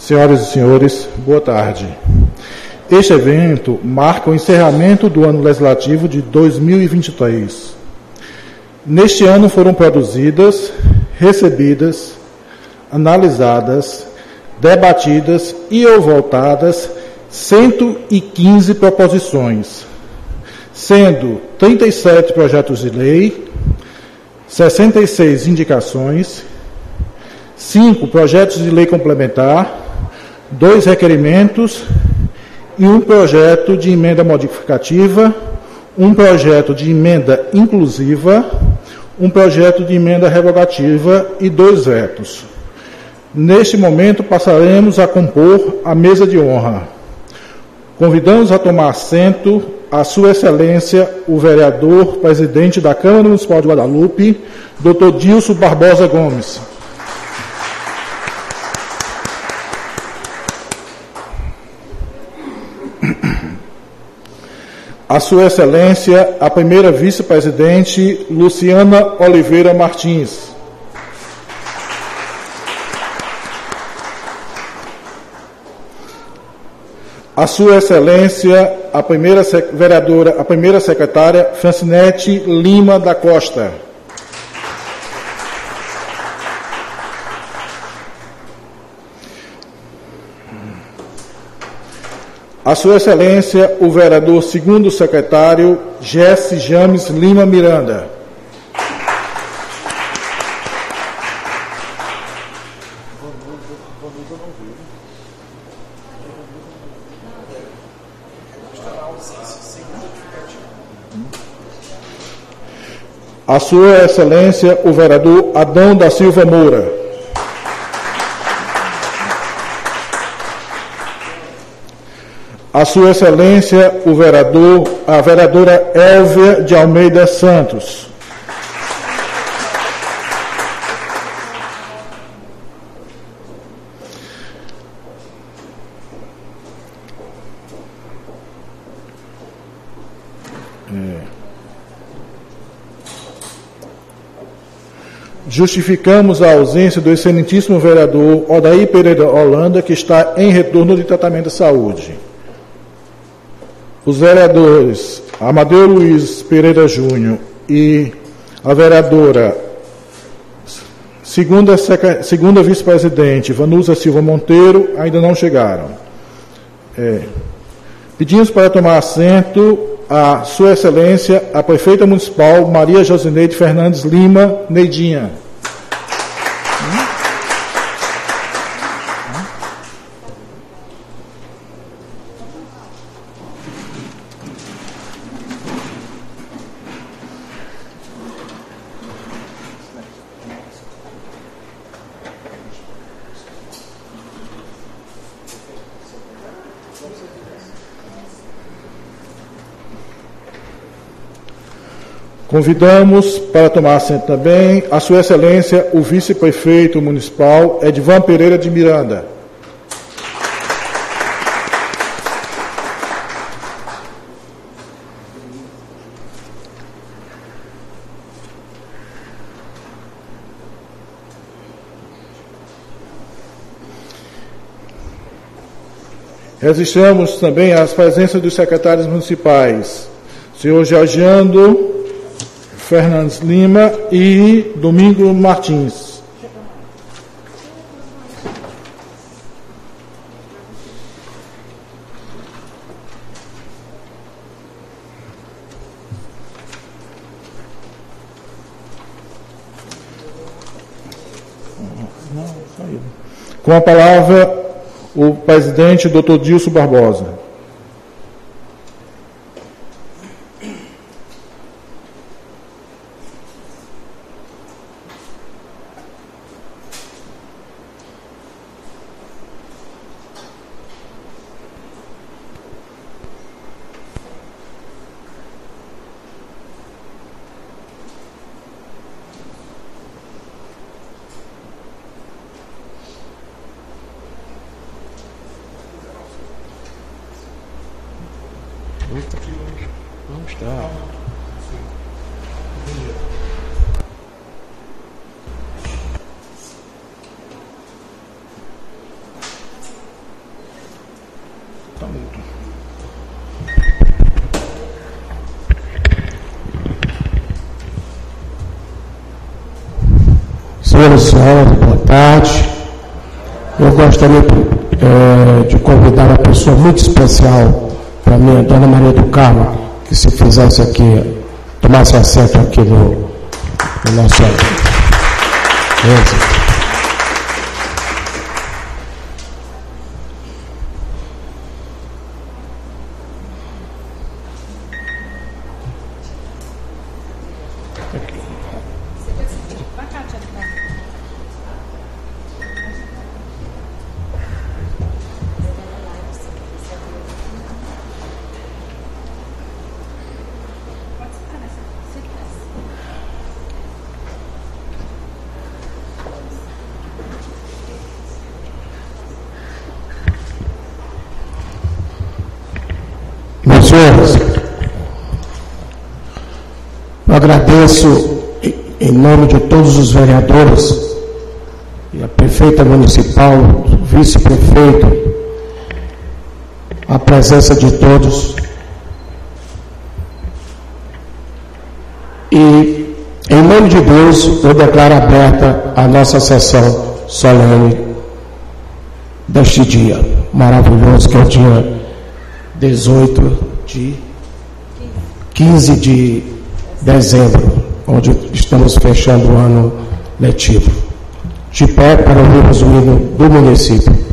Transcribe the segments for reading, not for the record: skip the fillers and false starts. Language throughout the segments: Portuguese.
Senhoras e senhores, boa tarde. Este evento marca o encerramento do ano legislativo de 2023. Neste ano foram produzidas, recebidas, analisadas, debatidas e ou votadas 115 proposições, sendo 37 projetos de lei, 66 indicações, 5 projetos de lei complementar, 2 requerimentos e um projeto de emenda modificativa, um projeto de emenda inclusiva, um projeto de emenda revogativa e 2 vetos. Neste momento, passaremos a compor a mesa de honra. Convidamos a tomar assento a Sua Excelência, o vereador, presidente da Câmara Municipal de Guadalupe, Dr. Dilson Barbosa Gomes. A Sua Excelência, a primeira vice-presidente, Luciana Oliveira Martins. A Sua Excelência, a primeira vereadora, a primeira secretária, Francinete Lima da Costa. A Sua Excelência, o vereador segundo secretário, Jesse James Lima Miranda. A Sua Excelência, o vereador Adão da Silva Moura. A Sua Excelência, o vereador, a vereadora Elvia de Almeida Santos. Justificamos a ausência do excelentíssimo vereador Odair Pereira Holanda, que está em retorno de tratamento de saúde. Os vereadores Amadeu Luiz Pereira Júnior e a vereadora segunda vice-presidente Vanusa Silva Monteiro ainda não chegaram. Pedimos para tomar assento a Sua Excelência, a prefeita municipal Maria Josineide Fernandes Lima Neidinha. Convidamos para tomar assento também a Sua Excelência, o vice-prefeito municipal Edvan Pereira de Miranda. Registramos também as presenças dos secretários municipais, senhor Georgiando Fernandes Lima e Domingo Martins. Com a palavra, o presidente, Dr. Dilson Barbosa. Não está. Tá mudo. Senhoras e senhores, boa tarde. Eu gostaria de convidar uma pessoa muito especial para mim, a Dona Maria do Carmo, que se fizesse aqui, tomasse assento aqui no nosso mesa. Meus senhores, eu agradeço em nome de todos os vereadores e a prefeita municipal, o vice-prefeito, a presença de todos. E, em nome de Deus, eu declaro aberta a nossa sessão solene deste dia maravilhoso, que é o dia 15 de dezembro, onde estamos fechando o ano letivo. De pé para ouvirmos o hino do município.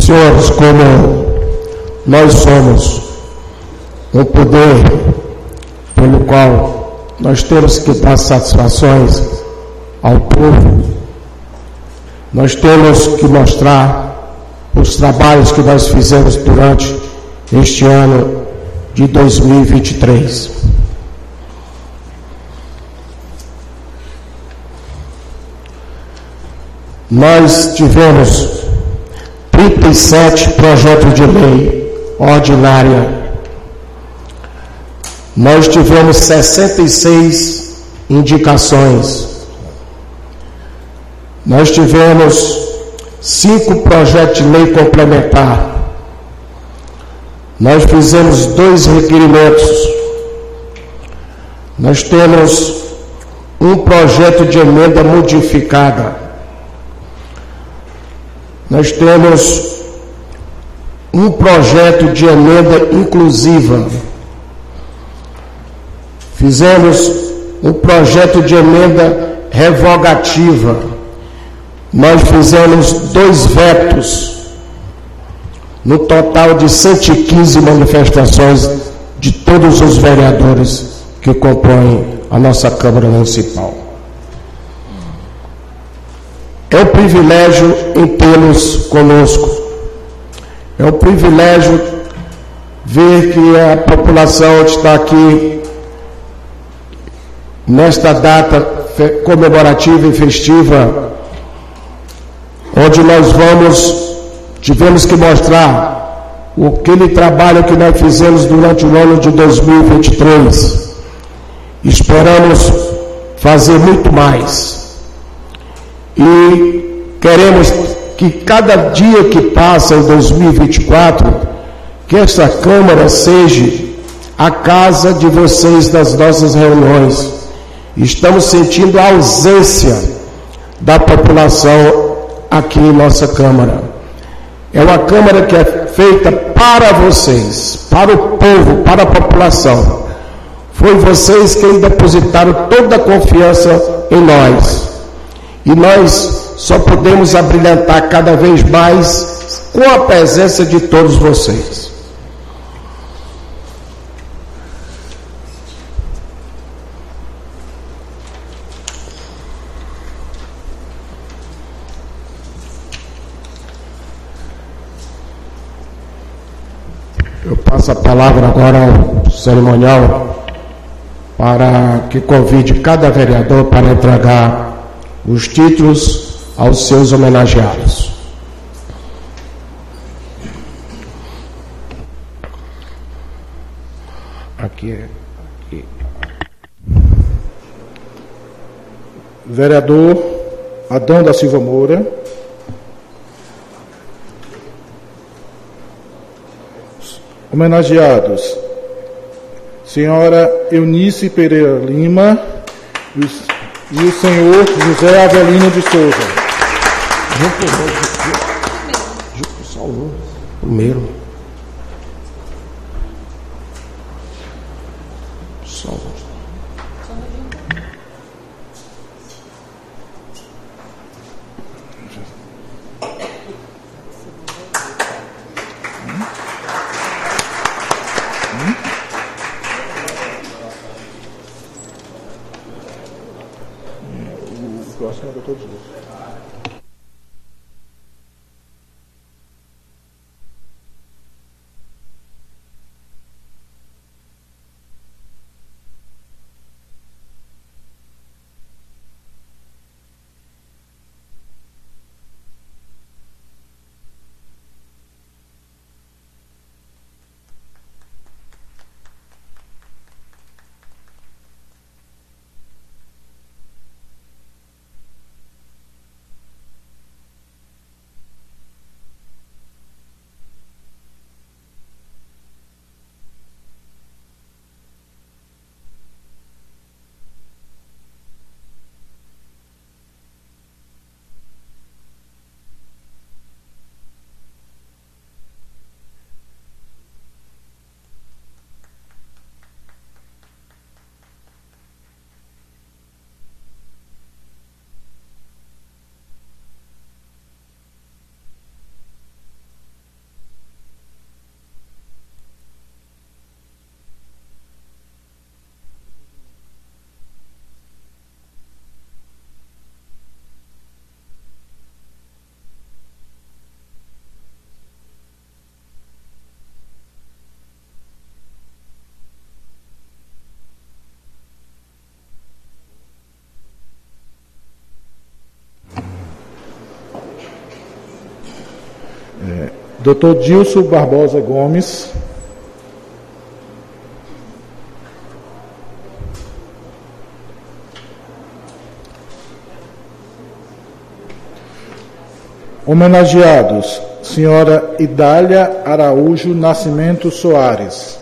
Senhores, como nós somos um poder pelo qual nós temos que dar satisfações ao povo, nós temos que mostrar os trabalhos que nós fizemos durante este ano de 2023. Nós tivemos 37 projetos de lei ordinária. Nós tivemos 66 indicações. Nós tivemos 5 projetos de lei complementar. Nós fizemos 2 requerimentos. Nós temos um projeto de emenda modificada. Nós temos um projeto de emenda inclusiva. Fizemos um projeto de emenda revogativa. Nós fizemos 2 vetos, no total de 115 manifestações de todos os vereadores que compõem a nossa Câmara Municipal. É um privilégio em tê-los conosco. É um privilégio ver que a população está aqui nesta data comemorativa e festiva, onde nós tivemos que mostrar aquele trabalho que nós fizemos durante o ano de 2023. Esperamos fazer muito mais. E queremos que cada dia que passa em 2024, que esta Câmara seja a casa de vocês das nossas reuniões. Estamos sentindo a ausência da população aqui em nossa Câmara. É uma Câmara que é feita para vocês, para o povo, para a população. Foi vocês quem depositaram toda a confiança em nós. E nós só podemos abrilhantar cada vez mais com a presença de todos vocês. Eu passo a palavra agora ao cerimonial para que convide cada vereador para entregar os títulos aos seus homenageados. Aqui. Vereador Adão da Silva Moura. Homenageados: Senhora Eunice Pereira Lima e o senhor José Avelino de Souza. Primeiro. Só O próximo é o doutor Dias. Dr. Dilson Barbosa Gomes. Homenageados: Senhora Idália Araújo Nascimento Soares.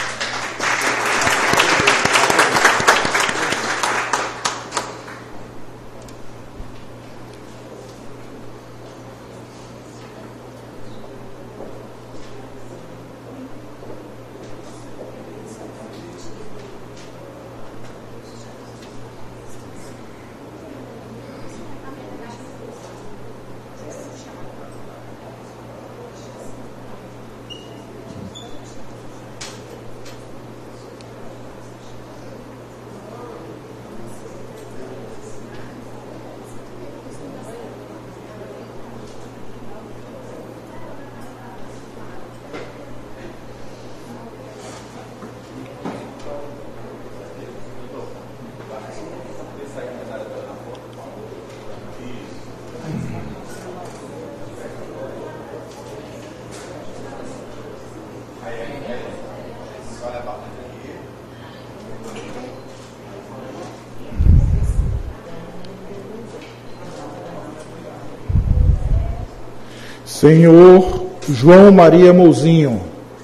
Senhor João Maria Mouzinho.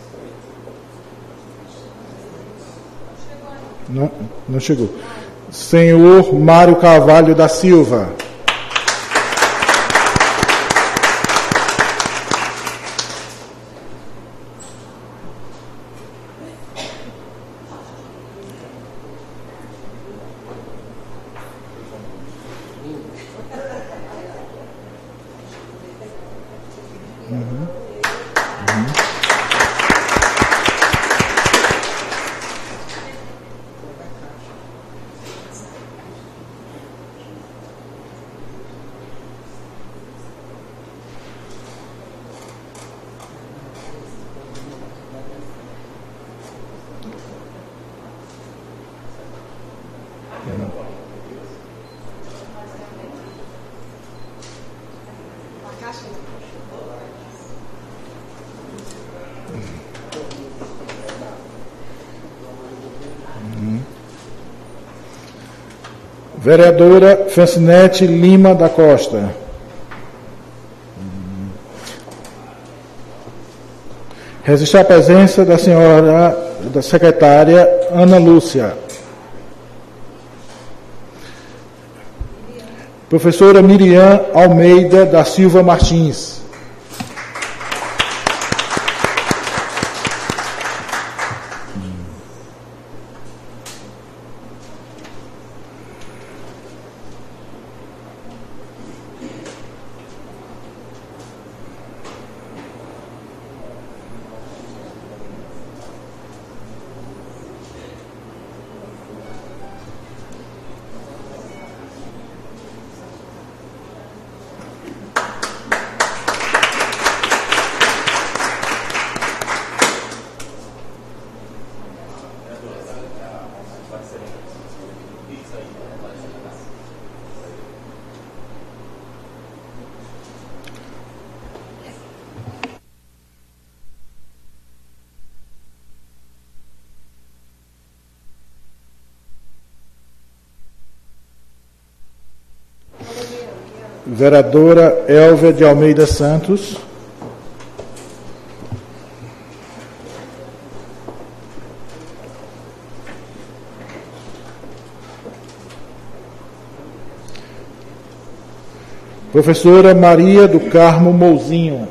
Não chegou. Senhor Mário Carvalho da Silva. Vereadora Francinete Lima da Costa. Registrar a presença da senhora, da secretária Ana Lúcia. Professora Miriam Almeida da Silva Martins. Vereadora Elvia de Almeida Santos. Professora Maria do Carmo Mouzinho.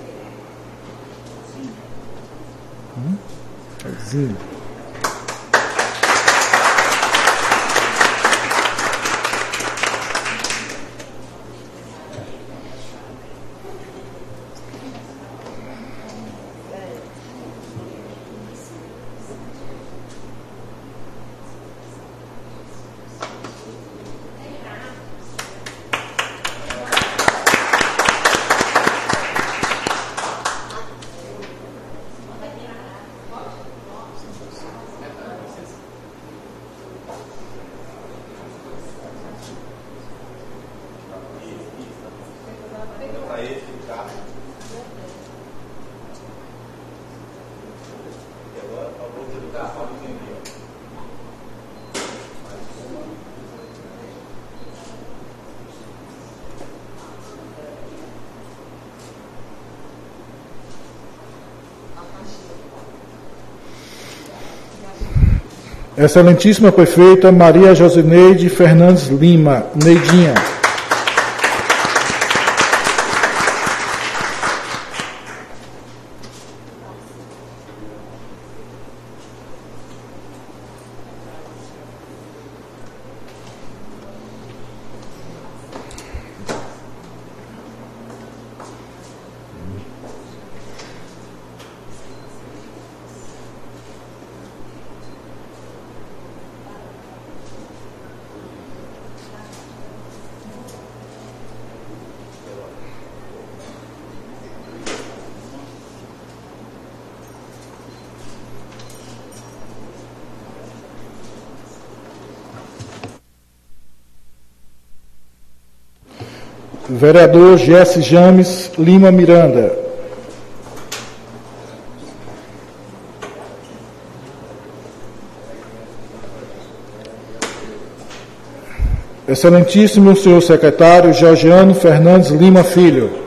Excelentíssima Prefeita Maria Josineide Fernandes Lima, Neidinha. Vereador Jesse James Lima Miranda. Excelentíssimo senhor secretário Georgiano Fernandes Lima Filho.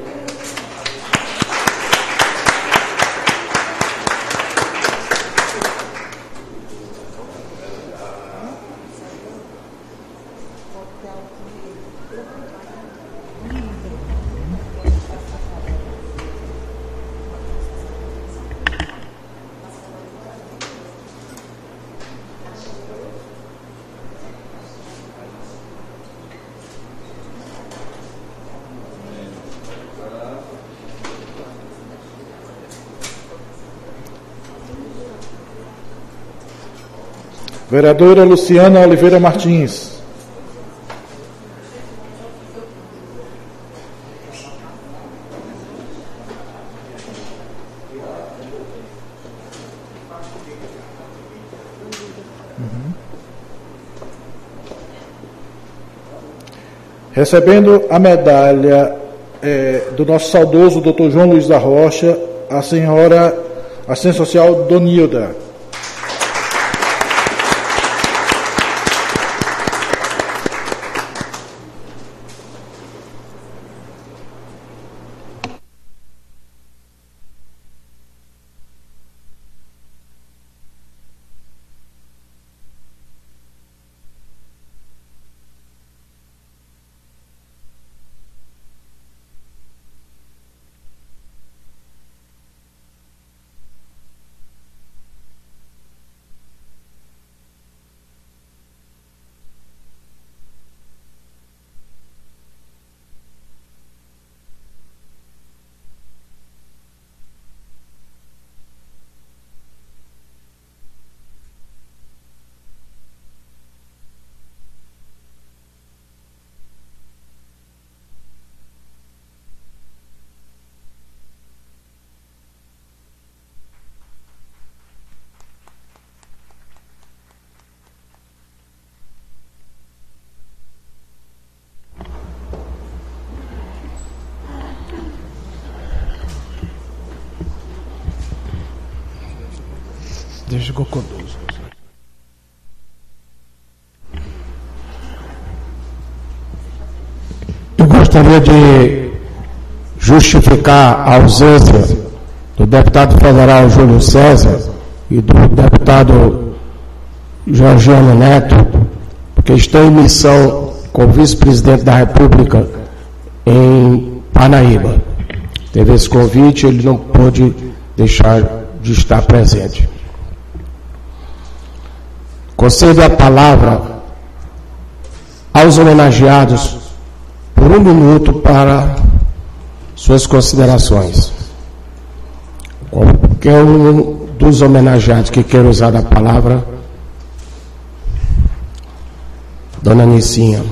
Vereadora Luciana Oliveira Martins. Recebendo a medalha do nosso saudoso Dr. João Luiz da Rocha, a senhora assistente social Donilda. Desligou conosco. Eu gostaria de justificar a ausência do deputado federal Júlio César e do deputado Georgiano Neto, porque estão em missão com o vice-presidente da República em Parnaíba. Teve esse convite, ele não pôde deixar de estar presente. Concedo a palavra aos homenageados por 1 minuto para suas considerações. Qualquer um dos homenageados que queira usar a palavra, Dona Nicinha.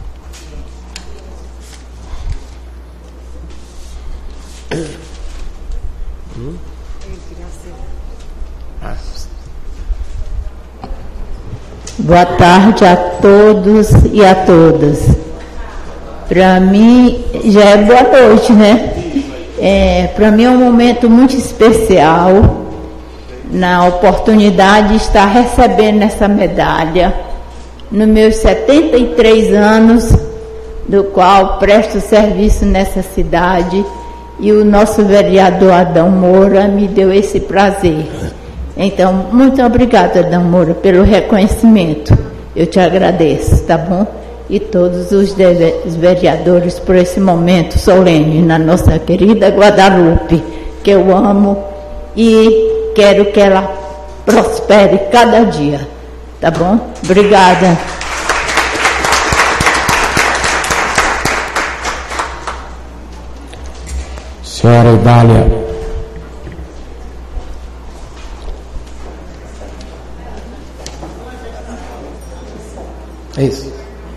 Boa tarde a todos e a todas. Para mim, já é boa noite, né? Para mim é um momento muito especial, na oportunidade de estar recebendo essa medalha, nos meus 73 anos, do qual presto serviço nessa cidade, e o nosso vereador Adão Moura me deu esse prazer. Então, muito obrigada, Adão Moura, pelo reconhecimento. Eu te agradeço, tá bom? E todos os vereadores por esse momento solene na nossa querida Guadalupe, que eu amo e quero que ela prospere cada dia, tá bom? Obrigada. Senhora Idália. É isso.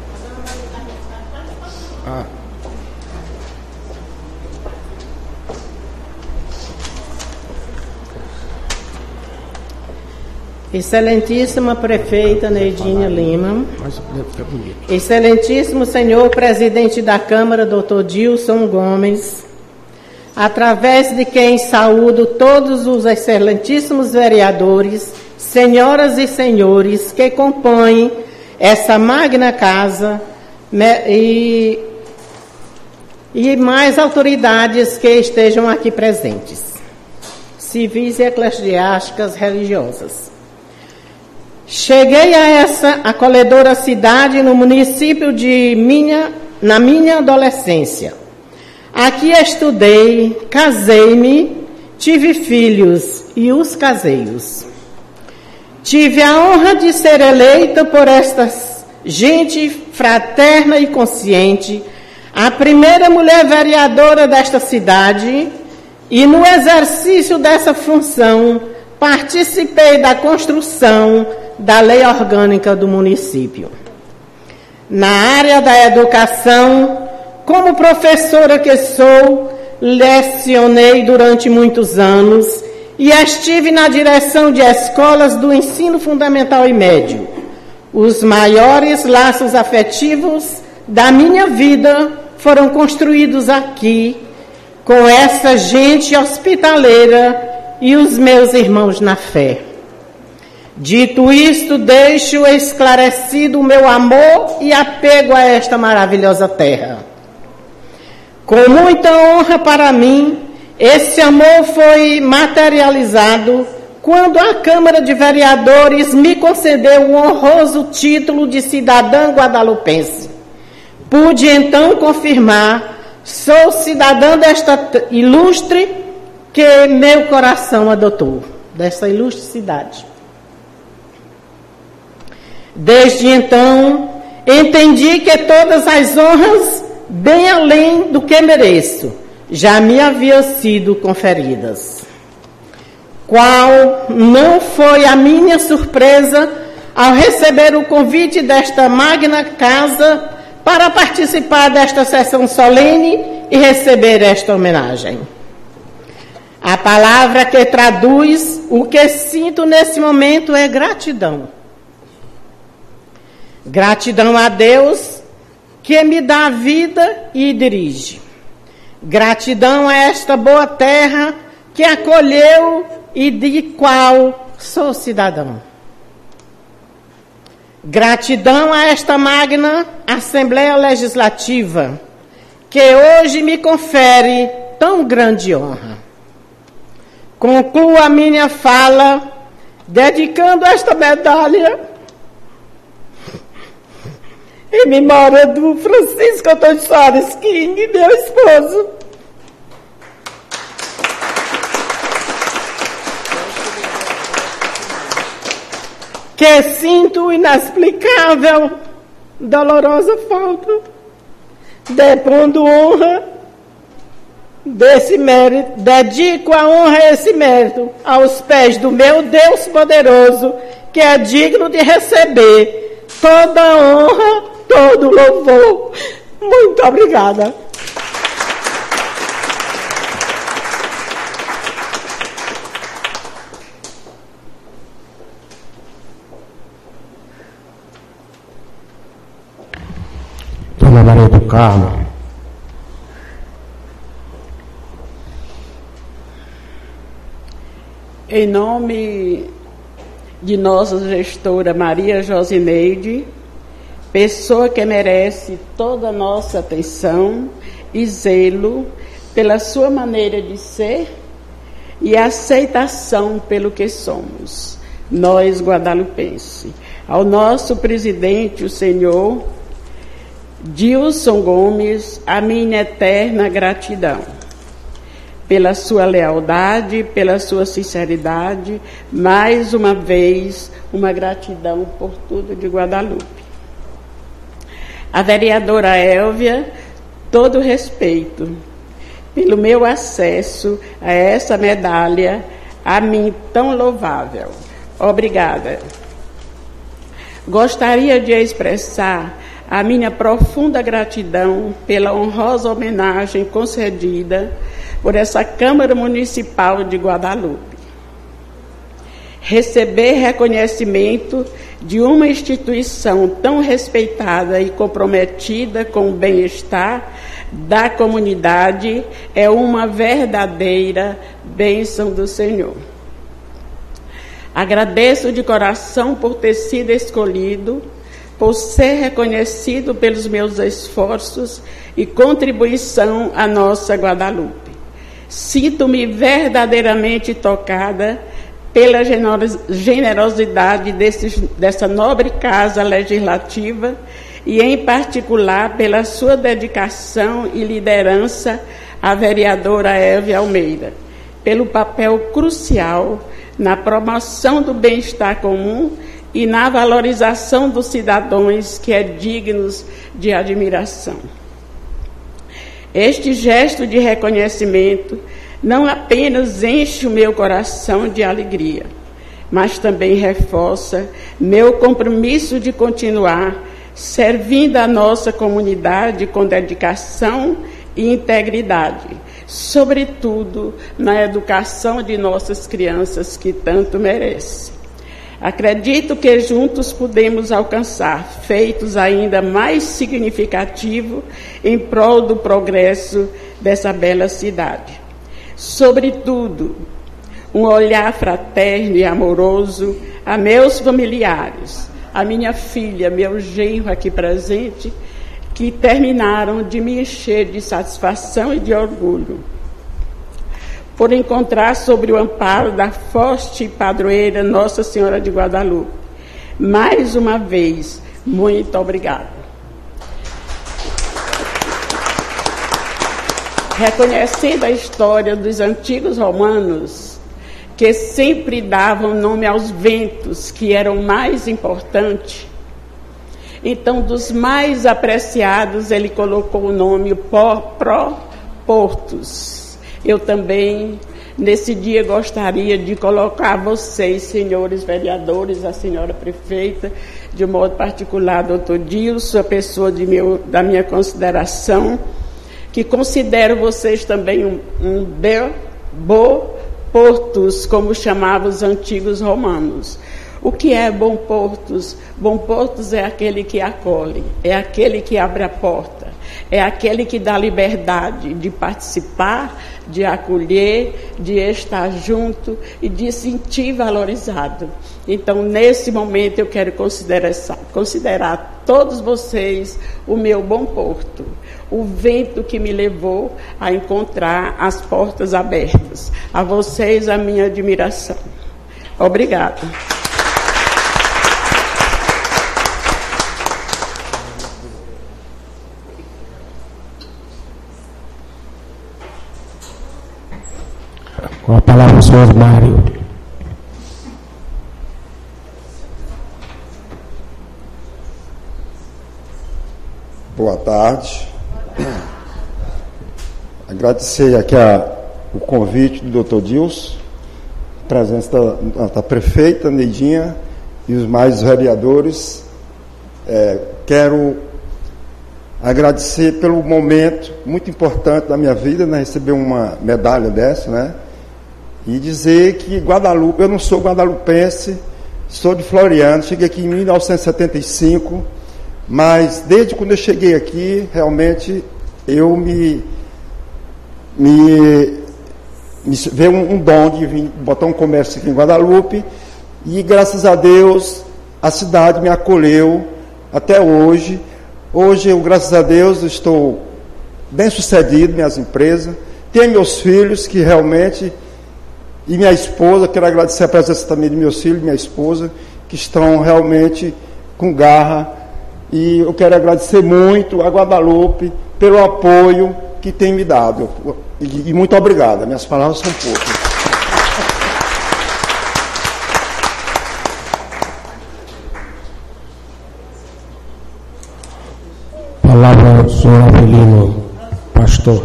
Excelentíssima prefeita Neidinha Lima, Mas fica bonito. excelentíssimo senhor presidente da Câmara, doutor Dilson Gomes, através de quem saúdo todos os excelentíssimos vereadores, senhoras e senhores que compõem essa magna casa e mais autoridades que estejam aqui presentes, civis e eclesiásticas religiosas. Cheguei a essa acolhedora cidade no município na minha adolescência. Aqui estudei, casei-me, tive filhos e os casei-os. Tive a honra de ser eleita por esta gente fraterna e consciente, a primeira mulher vereadora desta cidade, e no exercício dessa função participei da construção da lei orgânica do município. Na área da educação, como professora que sou, lecionei durante muitos anos e estive na direção de escolas do ensino fundamental e médio. Os maiores laços afetivos da minha vida foram construídos aqui, com essa gente hospitaleira e os meus irmãos na fé. Dito isto, deixo esclarecido o meu amor e apego a esta maravilhosa terra. Com muita honra para mim, esse amor foi materializado quando a Câmara de Vereadores me concedeu o honroso título de cidadã guadalupense. Pude então confirmar, sou cidadã desta ilustre que meu coração adotou, desta ilustre cidade. Desde então, entendi que todas as honras, bem além do que mereço, já me haviam sido conferidas. Qual não foi a minha surpresa ao receber o convite desta magna casa para participar desta sessão solene e receber esta homenagem. A palavra que traduz o que sinto nesse momento é gratidão. Gratidão a Deus que me dá a vida e dirige. Gratidão a esta boa terra que acolheu e de qual sou cidadão. Gratidão a esta magna Assembleia Legislativa que hoje me confere tão grande honra. Concluo a minha fala dedicando esta medalha em memória do Francisco Antônio Soares King, meu esposo. Que sinto inexplicável, dolorosa falta, depondo honra desse mérito, dedico a honra a esse mérito aos pés do meu Deus poderoso, que é digno de receber toda a honra, todo o louvor. Muito obrigada. Dona Maria do Carmo. Em nome de nossa gestora Maria Josineide, pessoa que merece toda a nossa atenção e zelo pela sua maneira de ser e aceitação pelo que somos, nós guadalupenses. Ao nosso presidente, o senhor Dilson Gomes, a minha eterna gratidão pela sua lealdade, pela sua sinceridade, mais uma vez, uma gratidão por tudo de Guadalupe. A vereadora Élvia, todo respeito pelo meu acesso a essa medalha, a mim tão louvável. Obrigada. Gostaria de expressar a minha profunda gratidão pela honrosa homenagem concedida por essa Câmara Municipal de Guadalupe. Receber reconhecimento de uma instituição tão respeitada e comprometida com o bem-estar da comunidade é uma verdadeira bênção do Senhor. Agradeço de coração por ter sido escolhido, por ser reconhecido pelos meus esforços e contribuição à nossa Guadalupe. Sinto-me verdadeiramente tocada pela generosidade dessa nobre Casa Legislativa e, em particular, pela sua dedicação e liderança à vereadora Élvia Almeida, pelo papel crucial na promoção do bem-estar comum e na valorização dos cidadãos, que é dignos de admiração. Este gesto de reconhecimento não apenas enche o meu coração de alegria, mas também reforça meu compromisso de continuar servindo a nossa comunidade com dedicação e integridade, sobretudo na educação de nossas crianças, que tanto merecem. Acredito que juntos podemos alcançar feitos ainda mais significativos em prol do progresso dessa bela cidade. Sobretudo, um olhar fraterno e amoroso a meus familiares, a minha filha, meu genro aqui presente, que terminaram de me encher de satisfação e de orgulho, por encontrar sobre o amparo da forte padroeira Nossa Senhora de Guadalupe. Mais uma vez, muito obrigada. Reconhecendo a história dos antigos romanos, que sempre davam nome aos ventos, que eram mais importantes, então, dos mais apreciados, ele colocou o nome Pró-Portos. Eu também, nesse dia, gostaria de colocar vocês, senhores vereadores, a senhora prefeita, de modo particular, doutor Dilson, a pessoa da minha consideração, que considero vocês também um Portos, como chamavam os antigos romanos. O que é bom portos? Bom portos é aquele que acolhe, é aquele que abre a porta, é aquele que dá liberdade de participar, de acolher, de estar junto e de se sentir valorizado. Então, nesse momento, eu quero considerar todos vocês o meu bom porto, o vento que me levou a encontrar as portas abertas. A vocês, a minha admiração. Obrigada. Com a palavra o senhor Mário. Boa tarde. Agradecer aqui o convite do doutor Dilson, presença da prefeita Neidinha e os mais vereadores. Quero agradecer pelo momento muito importante da minha vida, né, receber uma medalha dessa, né, e dizer que Guadalupe, eu não sou guadalupense, sou de Floriano, cheguei aqui em 1975, mas desde quando eu cheguei aqui, realmente, eu me veio um dom de vir botar um comércio aqui em Guadalupe, e graças a Deus, a cidade me acolheu até hoje. Hoje, eu, graças a Deus, estou bem sucedido, minhas empresas, tenho meus filhos que realmente E minha esposa, quero agradecer a presença também de meus filhos e minha esposa, que estão realmente com garra. E eu quero agradecer muito a Guadalupe pelo apoio que tem me dado. E muito obrigado. Minhas palavras são poucas. Palavra ao senhor Avelino, pastor.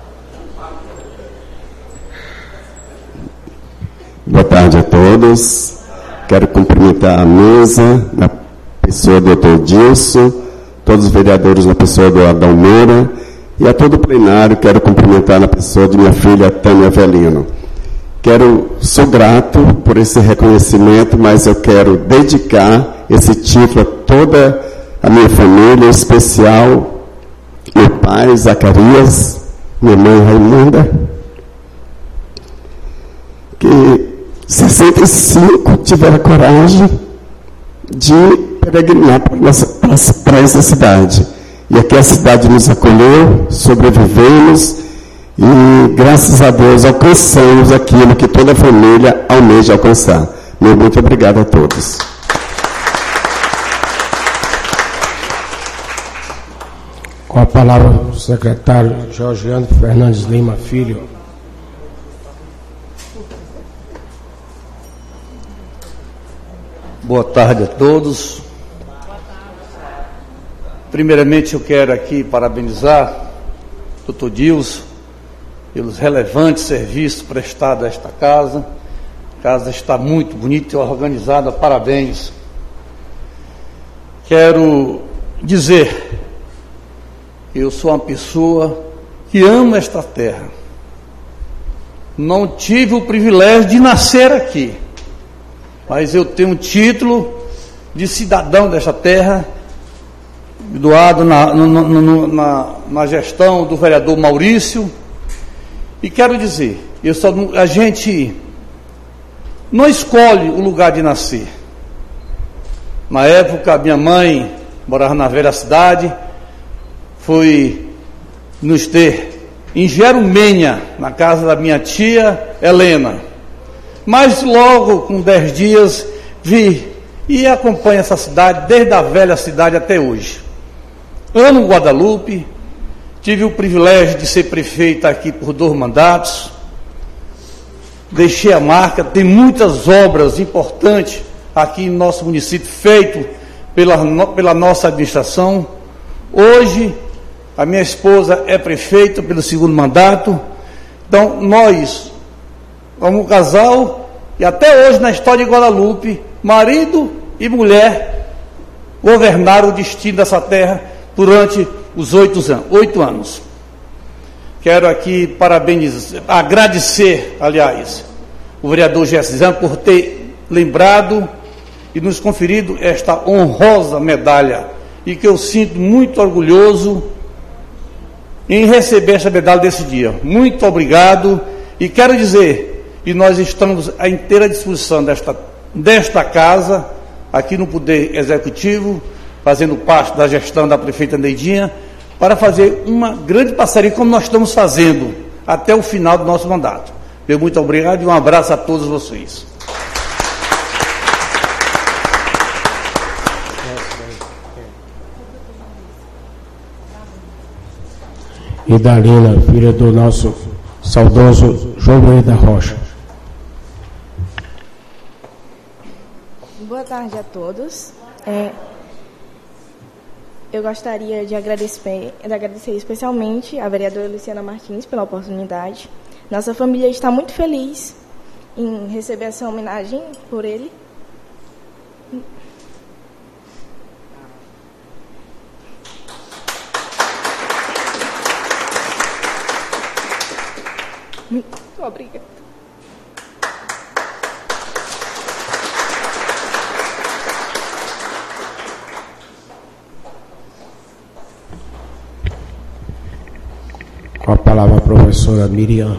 Boa tarde a todos. Quero cumprimentar a mesa, na pessoa do Dr. Dilson, todos os vereadores na pessoa do Adão Moura, e a todo o plenário quero cumprimentar na pessoa de minha filha Tânia Avelino. Sou grato por esse reconhecimento, mas eu quero dedicar esse título a toda a minha família, em especial meu pai, Zacarias, minha mãe, Raimunda, que 65 tiveram a coragem de peregrinar para essa cidade. E aqui a cidade nos acolheu, sobrevivemos e, graças a Deus, alcançamos aquilo que toda a família almeja alcançar. Muito obrigado a todos. Com a palavra o secretário Georgiano Fernandes Lima Filho. Boa tarde a todos. Primeiramente eu quero aqui parabenizar o Dr. Dilson pelos relevantes serviços prestados a esta casa. A casa está muito bonita e organizada, parabéns. Quero dizer que eu sou uma pessoa que ama esta terra. Não tive o privilégio de nascer aqui, mas eu tenho um título de cidadão desta terra, doado na gestão do vereador Maurício. E quero dizer, a gente não escolhe o lugar de nascer. Na época, minha mãe morava na velha cidade, foi nos ter em Jerumenha, na casa da minha tia Helena. Mas logo, com 10 dias, vi e acompanho essa cidade, desde a velha cidade até hoje. Amo Guadalupe, tive o privilégio de ser prefeito aqui por 2 mandatos, deixei a marca, tem muitas obras importantes aqui no nosso município, feito pela nossa administração. Hoje, a minha esposa é prefeita pelo 2º mandato, então nós, como casal, e até hoje na história de Guadalupe, marido e mulher governaram o destino dessa terra durante os 8 anos. Quero aqui agradecer, o vereador Gessizan por ter lembrado e nos conferido esta honrosa medalha, e que eu sinto muito orgulhoso em receber essa medalha desse dia. Muito obrigado, e quero dizer, e nós estamos à inteira disposição desta casa, aqui no Poder Executivo, fazendo parte da gestão da prefeita Neidinha, para fazer uma grande parceria, como nós estamos fazendo, até o final do nosso mandato. Meu muito obrigado e um abraço a todos vocês. Idalina, filha do nosso saudoso João Luiz da Rocha. Boa tarde a todos. Eu gostaria de agradecer especialmente à vereadora Luciana Martins pela oportunidade. Nossa família está muito feliz em receber essa homenagem por ele. Muito obrigada. Com a palavra a professora Miriam.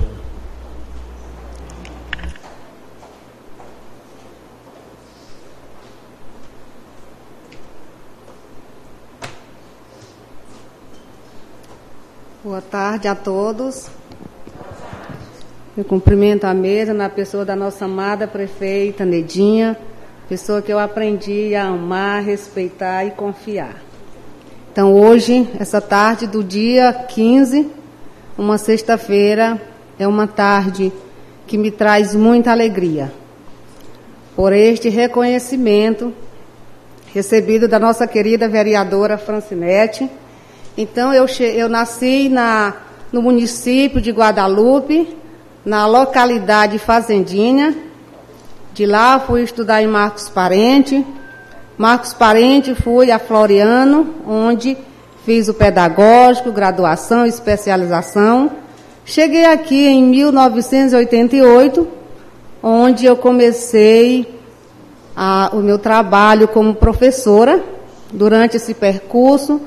Boa tarde a todos. Eu cumprimento a mesa na pessoa da nossa amada prefeita Nedinha, pessoa que eu aprendi a amar, respeitar e confiar. Então, hoje, essa tarde do dia 15, uma sexta-feira, é uma tarde que me traz muita alegria por este reconhecimento recebido da nossa querida vereadora Francinete. Então, eu nasci no município de Guadalupe, na localidade Fazendinha. De lá, fui estudar em Marcos Parente. Marcos Parente, fui a Floriano, onde fiz o pedagógico, graduação, especialização. Cheguei aqui em 1988, onde eu comecei o meu trabalho como professora. Durante esse percurso,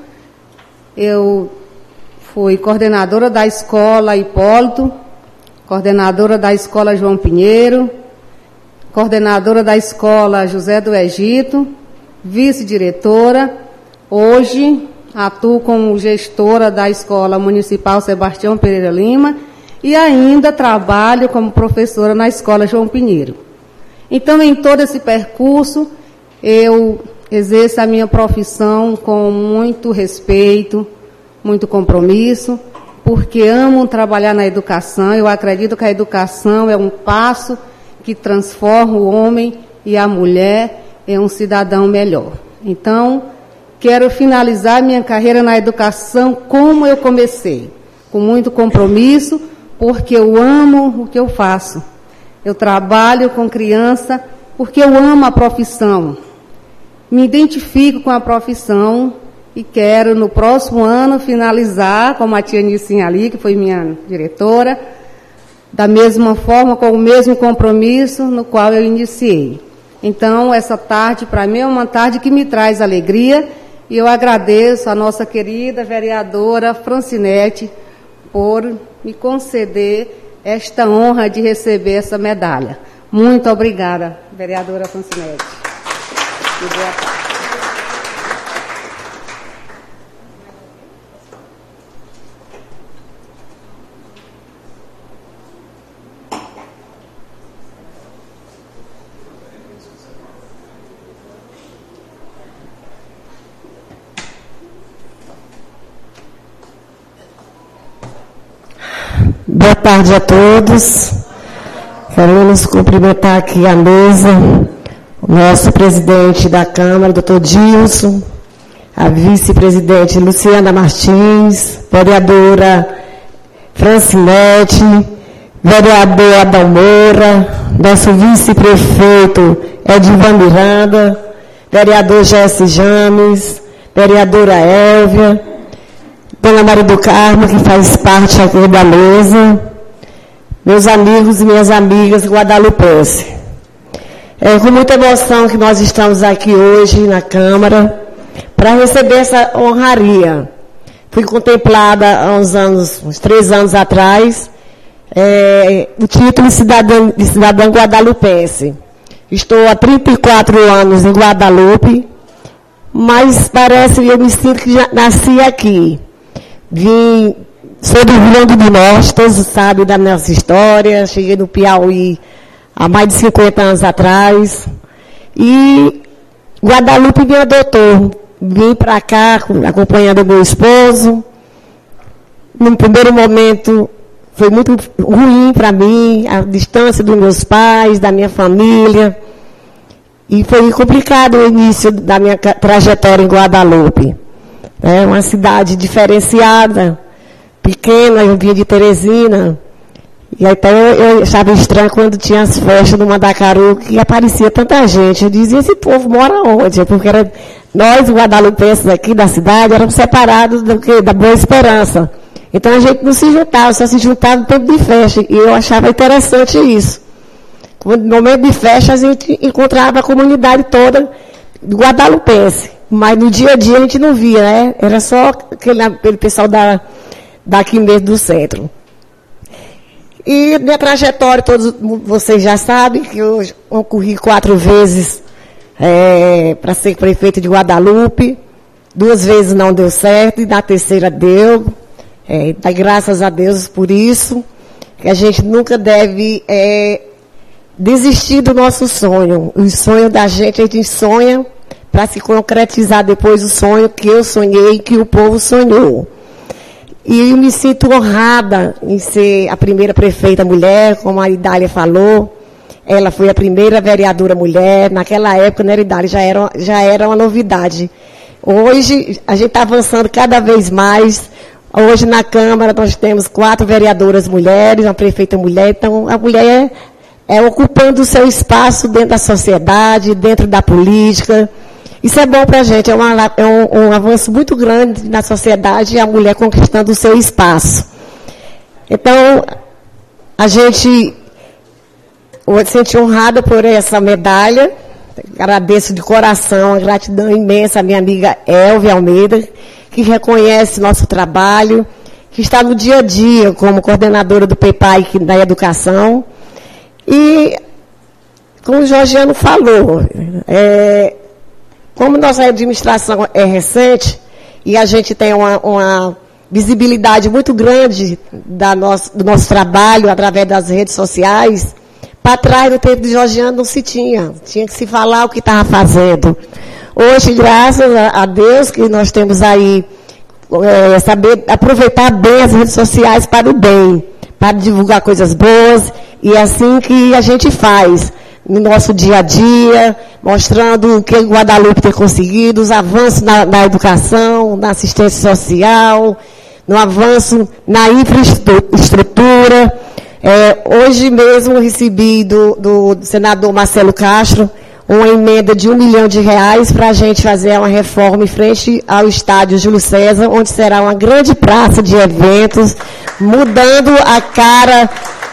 eu fui coordenadora da escola Hipólito, coordenadora da escola João Pinheiro, coordenadora da escola José do Egito, vice-diretora. Hoje atuo como gestora da Escola Municipal Sebastião Pereira Lima e ainda trabalho como professora na Escola João Pinheiro. Então, em todo esse percurso, eu exerço a minha profissão com muito respeito, muito compromisso, porque amo trabalhar na educação. Eu acredito que a educação é um passo que transforma o homem e a mulher em um cidadão melhor. Então, quero finalizar minha carreira na educação como eu comecei, com muito compromisso, porque eu amo o que eu faço. Eu trabalho com criança porque eu amo a profissão. Me identifico com a profissão e quero, no próximo ano, finalizar, como a tia Nicinha ali, que foi minha diretora, da mesma forma, com o mesmo compromisso no qual eu iniciei. Então, essa tarde, para mim, é uma tarde que me traz alegria, e eu agradeço a nossa querida vereadora Francinete por me conceder esta honra de receber essa medalha. Muito obrigada, vereadora Francinete. E boa tarde. Boa tarde a todos. Queremos cumprimentar aqui a mesa, o nosso presidente da Câmara, doutor Dilson, a vice-presidente Luciana Martins, vereadora Francinete, vereador Adão Moura, nosso vice-prefeito Edivan Miranda, vereador Jesse James, vereadora Élvia, Dona Maria do Carmo, que faz parte aqui da mesa, meus amigos e minhas amigas guadalupenses. É com muita emoção que nós estamos aqui hoje na Câmara para receber essa honraria. Fui contemplada há uns 3 anos atrás, o título de cidadã guadalupense. Estou há 34 anos em Guadalupe, mas parece que eu me sinto que já nasci aqui. Sou do Rio Grande do Norte, todos sabem da nossa história. Cheguei no Piauí há mais de 50 anos atrás. E Guadalupe me adotou. Vim para cá acompanhando meu esposo. No primeiro momento foi muito ruim para mim, a distância dos meus pais, da minha família. E foi complicado o início da minha trajetória em Guadalupe. É uma cidade diferenciada, pequena, eu vinha de Teresina. E até eu achava estranho quando tinha as festas no Mandacaru, que aparecia tanta gente. Eu dizia, esse povo mora onde? Porque nós, guadalupenses aqui da cidade, éramos separados da Boa Esperança. Então a gente não se juntava, só se juntava no tempo de festa. E eu achava interessante isso. No momento de festa, a gente encontrava a comunidade toda guadalupense. Mas no dia a dia a gente não via, né? Era só aquele pessoal daqui mesmo do centro. E minha trajetória, todos vocês já sabem, que eu concorri 4 vezes para ser prefeita de Guadalupe. 2 vezes não deu certo, e na terceira deu. Graças a Deus por isso. que a gente nunca deve desistir do nosso sonho. O sonho da gente, a gente sonha para se concretizar depois o sonho que eu sonhei, que o povo sonhou. E eu me sinto honrada em ser a primeira prefeita mulher, como a Idália falou. Ela foi a primeira vereadora mulher. Naquela época, né, Idália, já era uma novidade. Hoje, a gente está avançando cada vez mais. Hoje, na Câmara, nós temos 4 vereadoras mulheres, uma prefeita mulher. Então, a mulher ocupando o seu espaço dentro da sociedade, dentro da política. Isso é bom para a gente, é um avanço muito grande na sociedade, a mulher conquistando o seu espaço. Então, a gente se sente honrada por essa medalha. Agradeço de coração, a gratidão imensa à minha amiga Elvia Almeida, que reconhece nosso trabalho, que está no dia a dia como coordenadora do PEPAI da educação. E, como o Georgiano falou, como nossa administração é recente e a gente tem uma visibilidade muito grande do nosso trabalho através das redes sociais, para trás, no tempo de Georgiano, não se tinha. Tinha que se falar o que estava fazendo. Hoje, graças a Deus, que nós temos aí, saber aproveitar bem as redes sociais para o bem, para divulgar coisas boas, e é assim que a gente faz no nosso dia a dia, mostrando o que o Guadalupe tem conseguido, os avanços na educação, na assistência social, no avanço na infraestrutura. Hoje mesmo recebi do senador Marcelo Castro uma emenda de R$1 milhão para a gente fazer uma reforma em frente ao estádio Júlio César, onde será uma grande praça de eventos, mudando a cara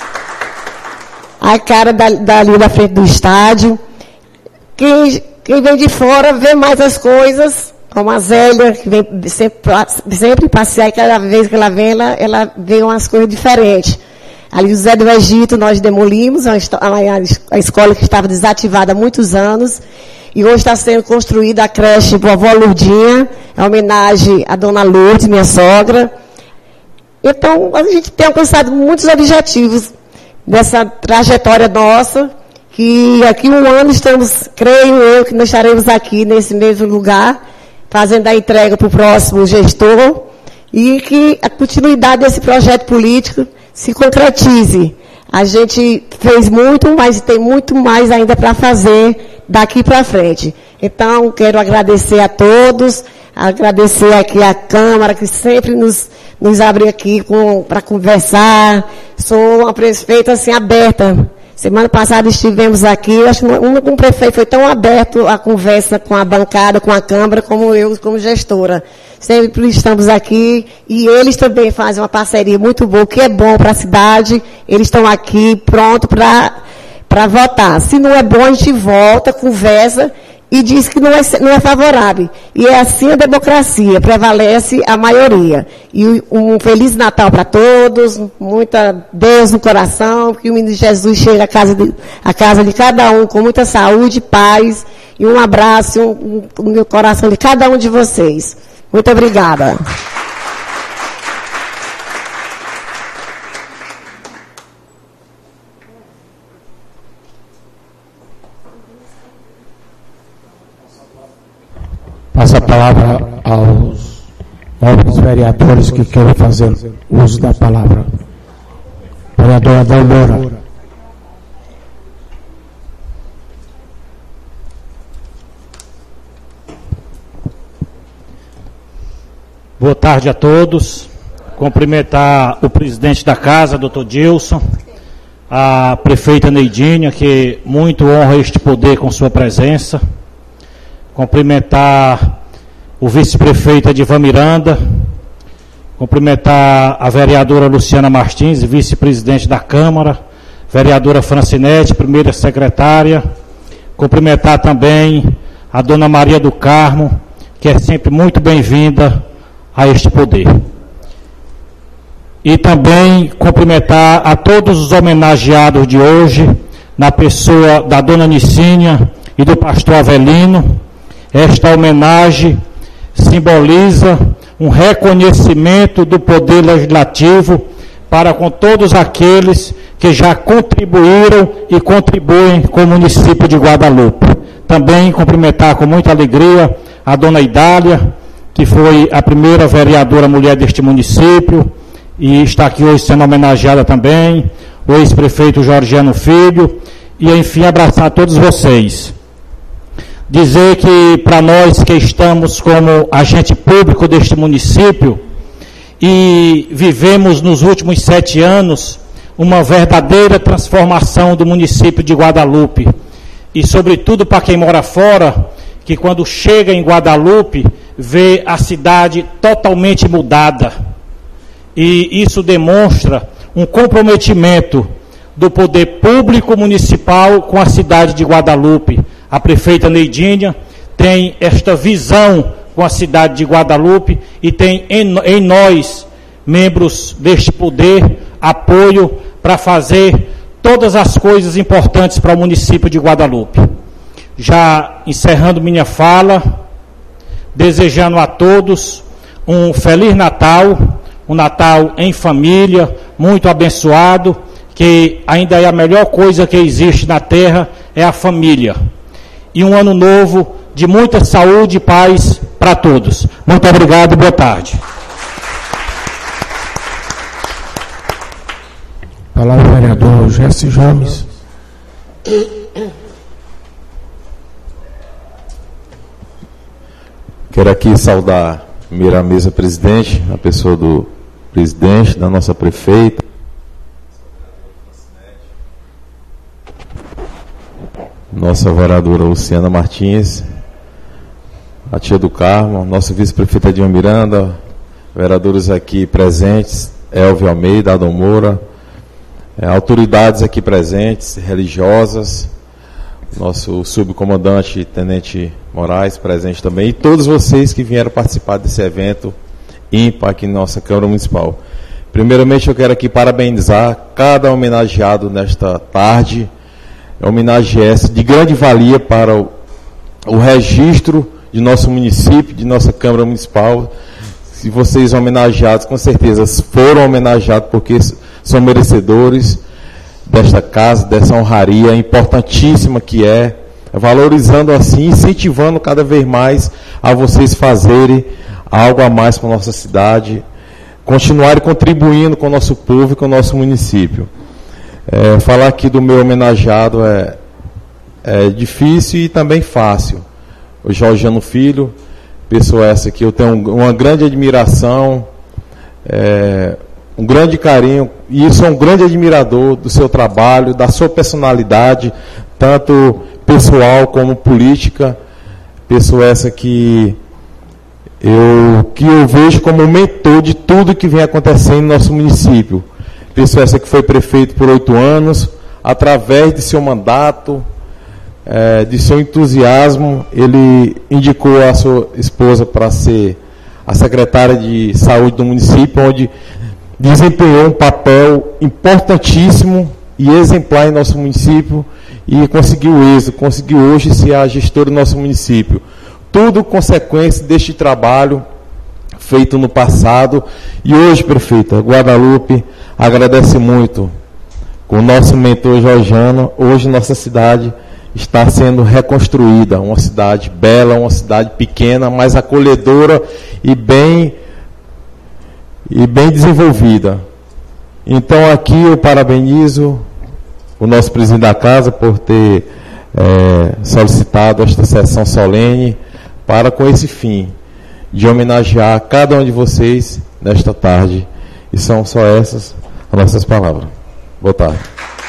dali da frente do estádio. Quem vem de fora vê mais as coisas, como a Zélia, que vem sempre passear, e cada vez que ela vê umas coisas diferentes. Ali, José do Egito, nós demolimos a escola que estava desativada há muitos anos, e hoje está sendo construída a creche Vovó Lourdinha, em homenagem à Dona Lourdes, minha sogra. Então, a gente tem alcançado muitos objetivos dessa trajetória nossa, que aqui um ano creio eu, que nós estaremos aqui nesse mesmo lugar, fazendo a entrega para o próximo gestor, e que a continuidade desse projeto político se concretize. A gente fez muito, mas tem muito mais ainda para fazer daqui para frente. Então, quero agradecer a todos, agradecer aqui a Câmara, que sempre nos abre aqui para conversar. Sou uma prefeita assim, aberta. Semana passada estivemos aqui, acho que um prefeito foi tão aberto à conversa com a bancada, com a Câmara, como eu, como gestora. Sempre estamos aqui e eles também fazem uma parceria muito boa, que é bom para a cidade. Eles estão aqui prontos para votar. Se não é bom, a gente volta, conversa e diz que não é favorável. E é assim a democracia, prevalece a maioria. E um Feliz Natal para todos, muita Deus no coração, que o menino Jesus chegue à casa de cada um com muita saúde, paz, e um abraço no meu coração de cada um de vocês. Muito obrigada. Passo a palavra aos novos vereadores que queiram fazer uso da palavra. Vereadora Adão Moura. Boa tarde a todos. Cumprimentar o presidente da casa, doutor Dilson, a prefeita Neidinha, que muito honra este poder com sua presença. Cumprimentar o vice-prefeito Edivan Miranda, cumprimentar a vereadora Luciana Martins, vice-presidente da Câmara, vereadora Francinete, primeira secretária, cumprimentar também a dona Maria do Carmo, que é sempre muito bem-vinda a este poder. E também cumprimentar a todos os homenageados de hoje, na pessoa da dona Nicínia e do pastor Avelino. Esta homenagem simboliza um reconhecimento do Poder Legislativo para com todos aqueles que já contribuíram e contribuem com o município de Guadalupe. Também cumprimentar com muita alegria a dona Idália, que foi a primeira vereadora mulher deste município e está aqui hoje sendo homenageada também, o ex-prefeito Georgiano Filho, e enfim abraçar todos vocês. Dizer que para nós que estamos como agente público deste município e vivemos nos últimos 7 anos uma verdadeira transformação do município de Guadalupe, e sobretudo para quem mora fora, que quando chega em Guadalupe vê a cidade totalmente mudada, e isso demonstra um comprometimento do poder público municipal com a cidade de Guadalupe. A prefeita Neidinha tem esta visão com a cidade de Guadalupe e tem em nós, membros deste poder, apoio para fazer todas as coisas importantes para o município de Guadalupe. Já encerrando minha fala, desejando a todos um Feliz Natal, um Natal em família, muito abençoado, que ainda é a melhor coisa que existe na terra, é a família. E um ano novo de muita saúde e paz para todos. Muito obrigado e boa tarde. Palavra ao vereador Jesse James. Quero aqui saudar primeiro a mesa presidente, a pessoa do presidente, da nossa prefeita, nossa vereadora Luciana Martins, a tia do Carmo, nossa vice-prefeita Dilma Miranda, vereadores aqui presentes, Elvio Almeida, Adão Moura, autoridades aqui presentes, religiosas, nosso subcomandante, Tenente Moraes, presente também, e todos vocês que vieram participar desse evento ímpar aqui na nossa Câmara Municipal. Primeiramente, eu quero aqui parabenizar cada homenageado nesta tarde, homenagem essa de grande valia para o registro de nosso município, de nossa Câmara Municipal. Se vocês homenageados, com certeza foram homenageados porque são merecedores desta casa, dessa honraria importantíssima que é, valorizando assim, incentivando cada vez mais a vocês fazerem algo a mais para a nossa cidade, continuarem contribuindo com o nosso povo e com o nosso município. Falar aqui do meu homenageado é difícil e também fácil. O Georgiano Filho, pessoa essa que eu tenho uma grande admiração, um grande carinho, e eu sou um grande admirador do seu trabalho, da sua personalidade, tanto pessoal como política. Pessoa essa que eu vejo como mentor de tudo que vem acontecendo no nosso município. Pessoa essa que foi prefeito por 8 anos, através de seu mandato, de seu entusiasmo, ele indicou a sua esposa para ser a secretária de saúde do município, onde desempenhou um papel importantíssimo e exemplar em nosso município e conseguiu êxito, conseguiu hoje ser a gestora do nosso município. Tudo consequência deste trabalho feito no passado. E hoje, prefeita, Guadalupe agradece muito com o nosso mentor Georgiano. Hoje nossa cidade está sendo reconstruída, uma cidade bela, uma cidade pequena, mas acolhedora e bem desenvolvida. Então aqui eu parabenizo o nosso presidente da casa por ter solicitado esta sessão solene para com esse fim de homenagear cada um de vocês nesta tarde. E são só essas as nossas palavras. Boa tarde.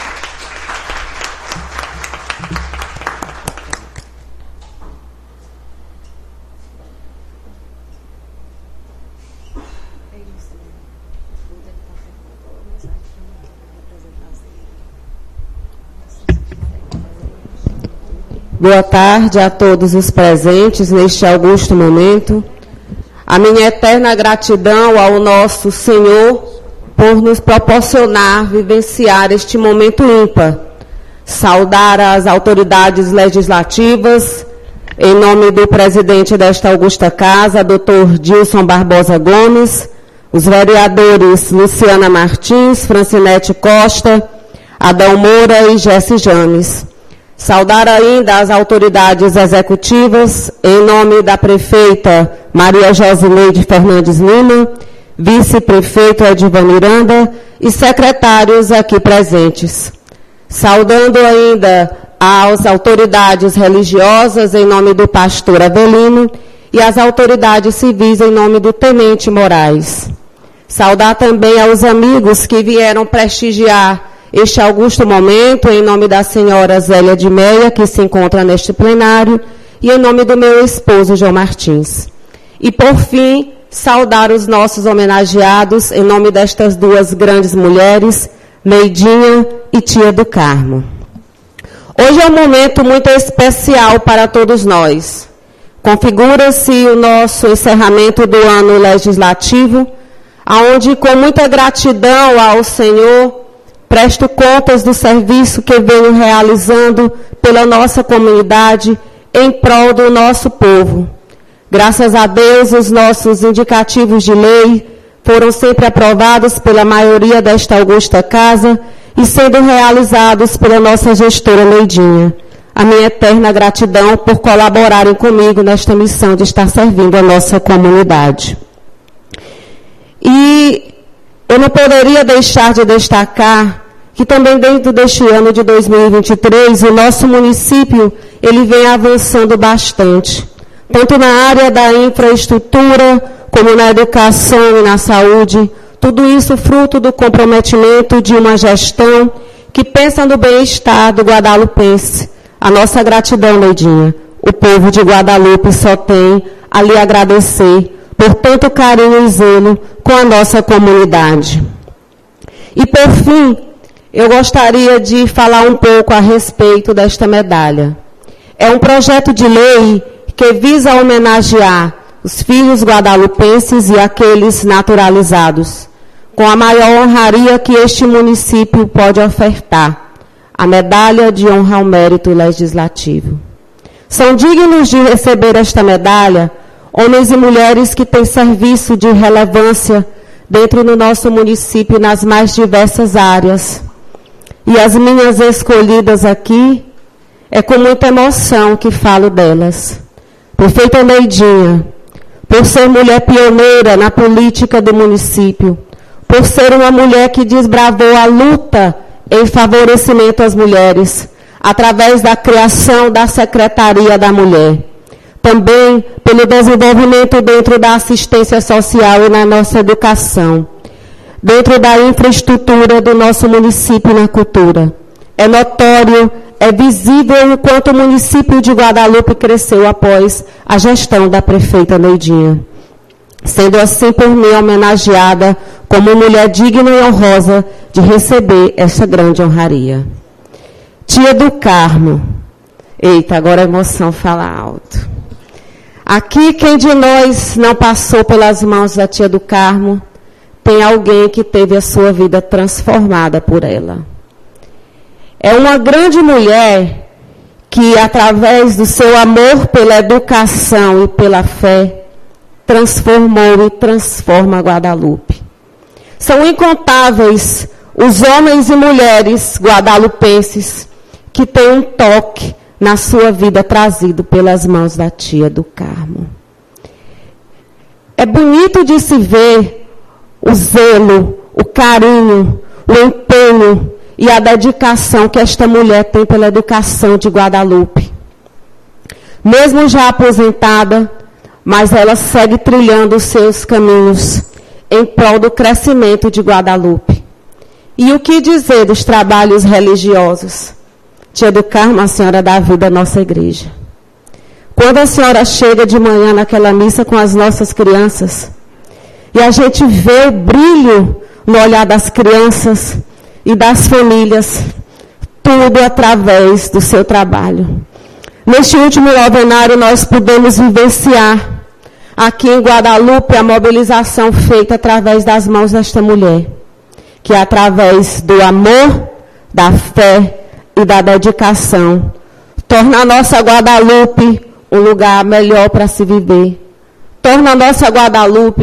Boa tarde a todos os presentes neste augusto momento. A minha eterna gratidão ao nosso Senhor por nos proporcionar vivenciar este momento ímpar. Saudar as autoridades legislativas, em nome do presidente desta augusta casa, Dr. Dilson Barbosa Gomes, os vereadores Luciana Martins, Francinete Costa, Adão Moura e Jesse James. Saudar ainda as autoridades executivas, em nome da prefeita Maria Josineide Fernandes Lima, vice-prefeito Edivan Miranda e secretários aqui presentes. Saudando ainda as autoridades religiosas, em nome do pastor Avelino, e as autoridades civis, em nome do tenente Moraes. Saudar também aos amigos que vieram prestigiar este augusto momento, em nome da senhora Zélia de Meia, que se encontra neste plenário, e em nome do meu esposo, João Martins. E, por fim, saudar os nossos homenageados, em nome destas duas grandes mulheres, Neidinha e Tia do Carmo. Hoje é um momento muito especial para todos nós. Configura-se o nosso encerramento do ano legislativo, onde, com muita gratidão ao Senhor, presto contas do serviço que venho realizando pela nossa comunidade em prol do nosso povo. Graças a Deus, os nossos indicativos de lei foram sempre aprovados pela maioria desta augusta casa e sendo realizados pela nossa gestora Neidinha. A minha eterna gratidão por colaborarem comigo nesta missão de estar servindo a nossa comunidade. E eu não poderia deixar de destacar que também dentro deste ano de 2023, o nosso município ele vem avançando bastante, tanto na área da infraestrutura, como na educação e na saúde, tudo isso fruto do comprometimento de uma gestão que pensa no bem-estar do guadalupense. A nossa gratidão, Neidinha. O povo de Guadalupe só tem a lhe agradecer por tanto carinho e zelo com a nossa comunidade. E, por fim, eu gostaria de falar um pouco a respeito desta medalha. É um projeto de lei que visa homenagear os filhos guadalupenses e aqueles naturalizados, com a maior honraria que este município pode ofertar, a medalha de honra ao mérito legislativo. São dignos de receber esta medalha homens e mulheres que têm serviço de relevância dentro do nosso município nas mais diversas áreas. E as minhas escolhidas aqui, é com muita emoção que falo delas. Prefeita Neidinha, por ser mulher pioneira na política do município, por ser uma mulher que desbravou a luta em favorecimento às mulheres, através da criação da Secretaria da Mulher. Também pelo desenvolvimento dentro da assistência social e na nossa educação, dentro da infraestrutura do nosso município na cultura. É notório, é visível o quanto o município de Guadalupe cresceu após a gestão da prefeita Neidinha. Sendo assim por mim homenageada como mulher digna e honrosa de receber essa grande honraria. Tia do Carmo. Eita, agora a emoção fala alto. Aqui, quem de nós não passou pelas mãos da Tia do Carmo, tem alguém que teve a sua vida transformada por ela. É uma grande mulher que, através do seu amor pela educação e pela fé, transformou e transforma Guadalupe. São incontáveis os homens e mulheres guadalupenses que têm um toque na sua vida trazido pelas mãos da Tia do Carmo. É bonito de se ver o zelo, o carinho, o empenho e a dedicação que esta mulher tem pela educação de Guadalupe. Mesmo já aposentada, mas ela segue trilhando os seus caminhos em prol do crescimento de Guadalupe. E o que dizer dos trabalhos religiosos? Tia do Carmo, a senhora dá vida à nossa igreja. Quando a senhora chega de manhã naquela missa com as nossas crianças, e a gente vê o brilho no olhar das crianças e das famílias, tudo através do seu trabalho. Neste último novenário, nós pudemos vivenciar aqui em Guadalupe a mobilização feita através das mãos desta mulher, que através do amor, da fé e da dedicação, torna a nossa Guadalupe um lugar melhor para se viver. Torna a nossa Guadalupe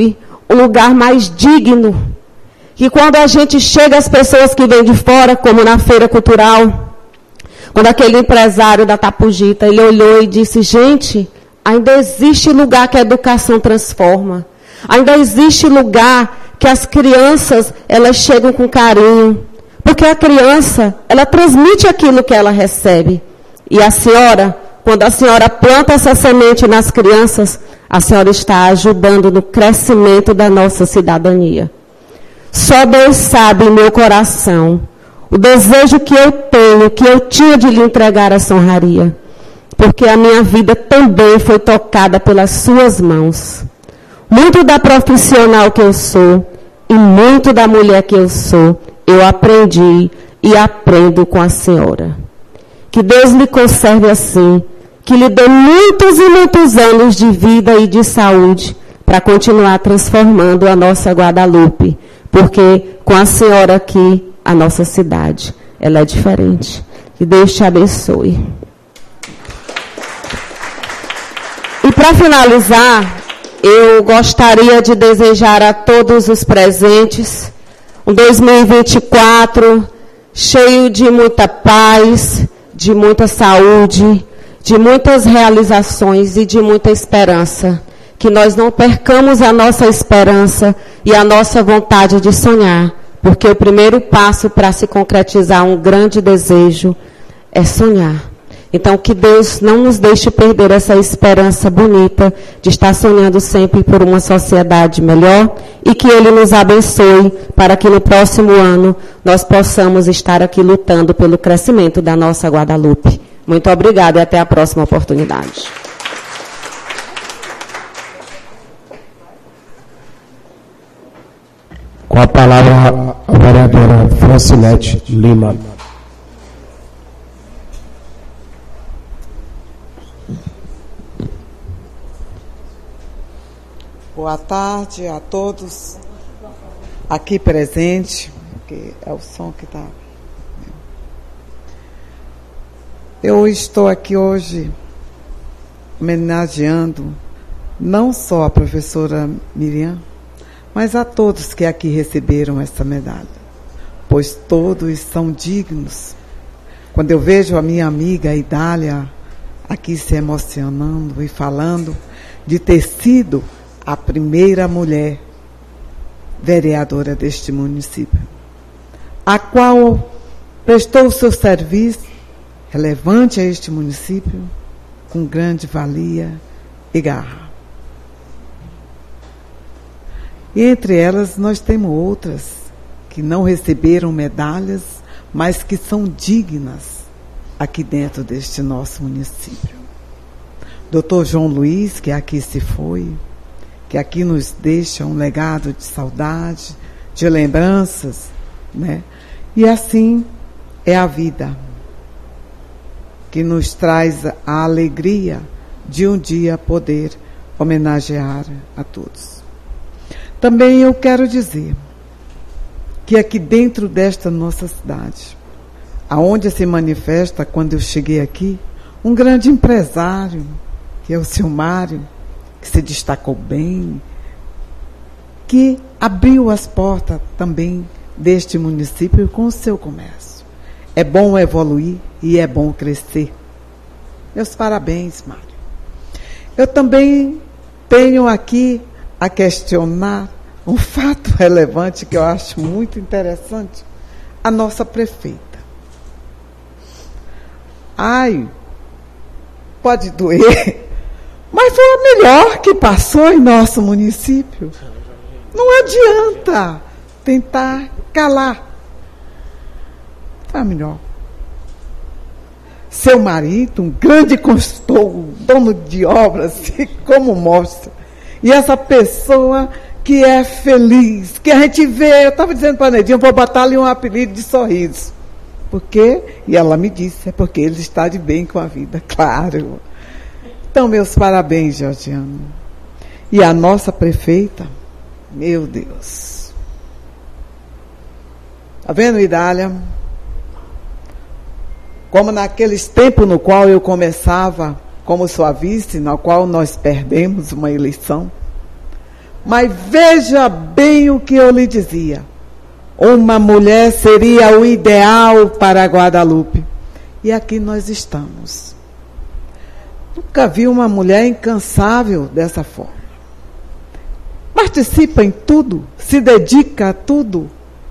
um lugar mais digno. Que quando a gente chega, as pessoas que vêm de fora, como na feira cultural, quando aquele empresário da Tapugita, ele olhou e disse, gente, ainda existe lugar que a educação transforma. Ainda existe lugar que as crianças, elas chegam com carinho. Porque a criança, ela transmite aquilo que ela recebe. E a senhora, quando a senhora planta essa semente nas crianças, a senhora está ajudando no crescimento da nossa cidadania. Só Deus sabe em meu coração o desejo que eu tenho, que eu tinha de lhe entregar essa honraria. Porque a minha vida também foi tocada pelas suas mãos. Muito da profissional que eu sou e muito da mulher que eu sou, eu aprendi e aprendo com a senhora. Que Deus lhe conserve assim, que lhe dê muitos e muitos anos de vida e de saúde para continuar transformando a nossa Guadalupe. Porque com a senhora aqui, a nossa cidade, ela é diferente. Que Deus te abençoe. E para finalizar, eu gostaria de desejar a todos os presentes um 2024 cheio de muita paz, de muita saúde, de muitas realizações e de muita esperança. Que nós não percamos a nossa esperança e a nossa vontade de sonhar, porque o primeiro passo para se concretizar um grande desejo é sonhar. Então, que Deus não nos deixe perder essa esperança bonita de estar sonhando sempre por uma sociedade melhor e que Ele nos abençoe para que no próximo ano nós possamos estar aqui lutando pelo crescimento da nossa Guadalupe. Muito obrigada e até a próxima oportunidade. Com a palavra a vereadora Francinete Lima. Boa tarde a todos aqui presentes, porque é o som que está. Eu estou aqui hoje homenageando não só a professora Miriam, mas a todos que aqui receberam essa medalha, pois todos são dignos. Quando eu vejo a minha amiga Idália aqui se emocionando e falando de ter sido a primeira mulher vereadora deste município, a qual prestou o seu serviço relevante a este município com grande valia e garra. E entre elas nós temos outras que não receberam medalhas, mas que são dignas aqui dentro deste nosso município. Dr. João Luiz, que aqui se foi, que aqui nos deixa um legado de saudade, de lembranças, né? E assim é a vida, que nos traz a alegria de um dia poder homenagear a todos. Também eu quero dizer que aqui dentro desta nossa cidade, aonde se manifesta, quando eu cheguei aqui, um grande empresário, que é o seu Mário, que se destacou bem, que abriu as portas também deste município com o seu comércio. É bom evoluir e é bom crescer. Meus parabéns, Mário. Eu também tenho aqui a questionar um fato relevante que eu acho muito interessante. A nossa prefeita. Ai, pode doer, mas foi a melhor que passou em nosso município. Não adianta tentar calar. Foi a melhor. Seu marido, um grande consultor, dono de obras, como mostra. E essa pessoa que é feliz, que a gente vê, eu estava dizendo para a Nedinha, vou botar ali um apelido de sorriso. Por quê? E ela me disse, é porque ele está de bem com a vida, claro. Então, meus parabéns, Georgiano. E a nossa prefeita, meu Deus. Está vendo, Idália? Como naqueles tempos no qual eu começava como sua vice, na qual nós perdemos uma eleição, Mas veja bem o que eu lhe dizia. Uma mulher seria o ideal para Guadalupe. E aqui nós estamos. Nunca vi uma mulher incansável dessa forma. Participa em tudo, se dedica a tudo.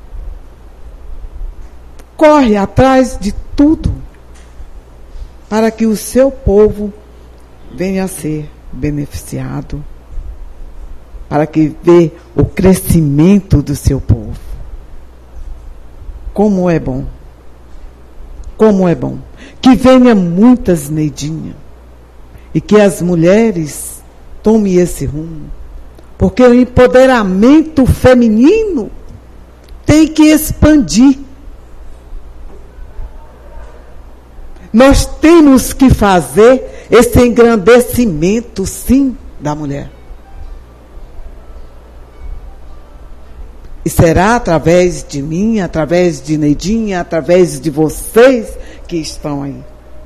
Corre atrás de tudo para que o seu povo venha a ser beneficiado, para que vê o crescimento do seu povo. Como é bom que venha muitas Neidinha e que as mulheres tomem esse rumo, porque o empoderamento feminino tem que expandir. Nós temos que fazer esse engrandecimento, sim, da mulher. E será através de mim, através de Neidinha, através de vocês que estão aí.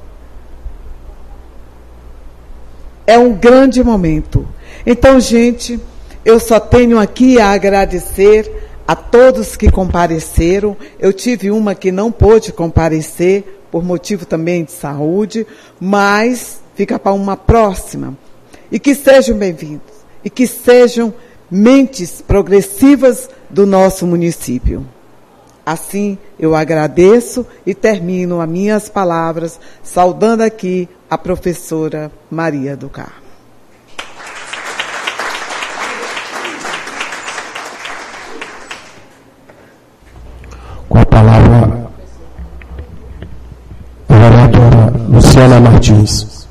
É um grande momento. Então, gente, eu só tenho aqui a agradecer a todos que compareceram. Eu tive uma que não pôde comparecer, por motivo também de saúde, mas fica para uma próxima. E que sejam bem-vindos. E que sejam mentes progressivas do nosso município. Assim, eu agradeço e termino as minhas palavras saudando aqui a professora Maria do Carmo. Com a palavra, a vereadora Luciana Martins.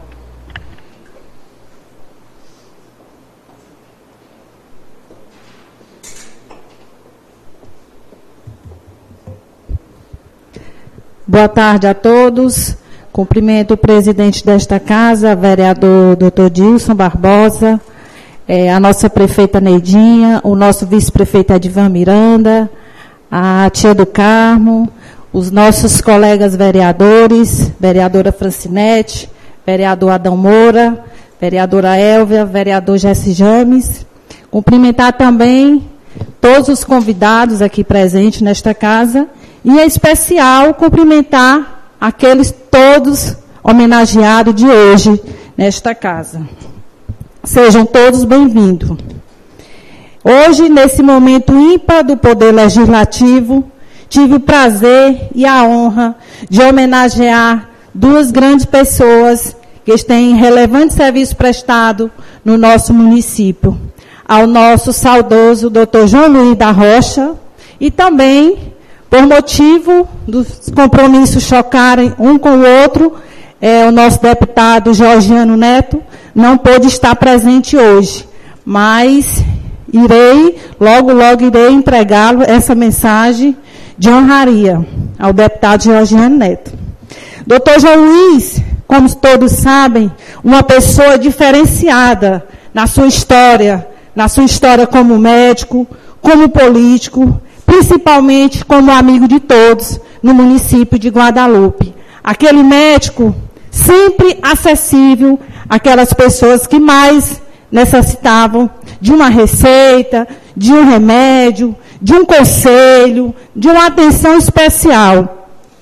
Boa tarde a todos. Cumprimento o presidente desta casa, vereador Dr. Dilson Barbosa, a nossa prefeita Neidinha, o nosso vice-prefeito Edivan Miranda, a tia do Carmo, os nossos colegas vereadores, vereadora Francinete, vereador Adão Moura, vereadora Élvia, vereador Jesse James. Cumprimentar também todos os convidados aqui presentes nesta casa, e, em especial, cumprimentar aqueles todos homenageados de hoje nesta casa. Sejam todos bem-vindos. Hoje, nesse momento ímpar do Poder Legislativo, tive o prazer e a honra de homenagear duas grandes pessoas que têm relevante serviço prestado no nosso município. Ao nosso saudoso Dr. João Luiz da Rocha e também, por motivo dos compromissos chocarem um com o outro, o nosso deputado Georgiano Neto não pôde estar presente hoje, mas logo irei entregá-lo essa mensagem de honraria ao deputado Georgiano Neto. Doutor João Luiz, como todos sabem, uma pessoa diferenciada na sua história como médico, como político, principalmente como amigo de todos no município de Guadalupe. Aquele médico sempre acessível àquelas pessoas que mais necessitavam de uma receita, de um remédio, de um conselho, de uma atenção especial.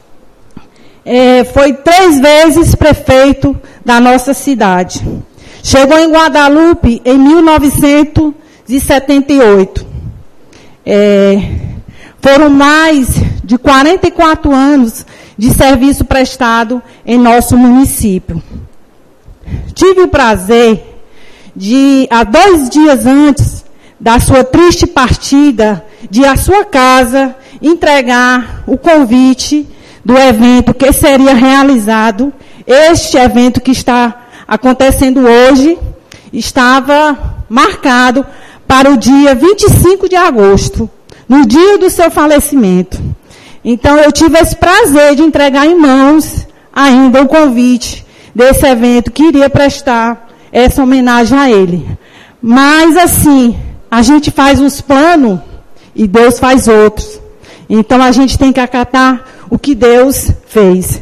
Foi 3 vezes prefeito da nossa cidade. Chegou em Guadalupe em 1978. Foram mais de 44 anos de serviço prestado em nosso município. Tive o prazer de, há 2 dias antes da sua triste partida, de ir à sua casa entregar o convite do evento que seria realizado. Este evento que está acontecendo hoje estava marcado para o dia 25 de agosto, no dia do seu falecimento. Então, eu tive esse prazer de entregar em mãos ainda o convite desse evento que iria prestar essa homenagem a ele. Mas, assim, a gente faz uns planos e Deus faz outros. Então, a gente tem que acatar o que Deus fez.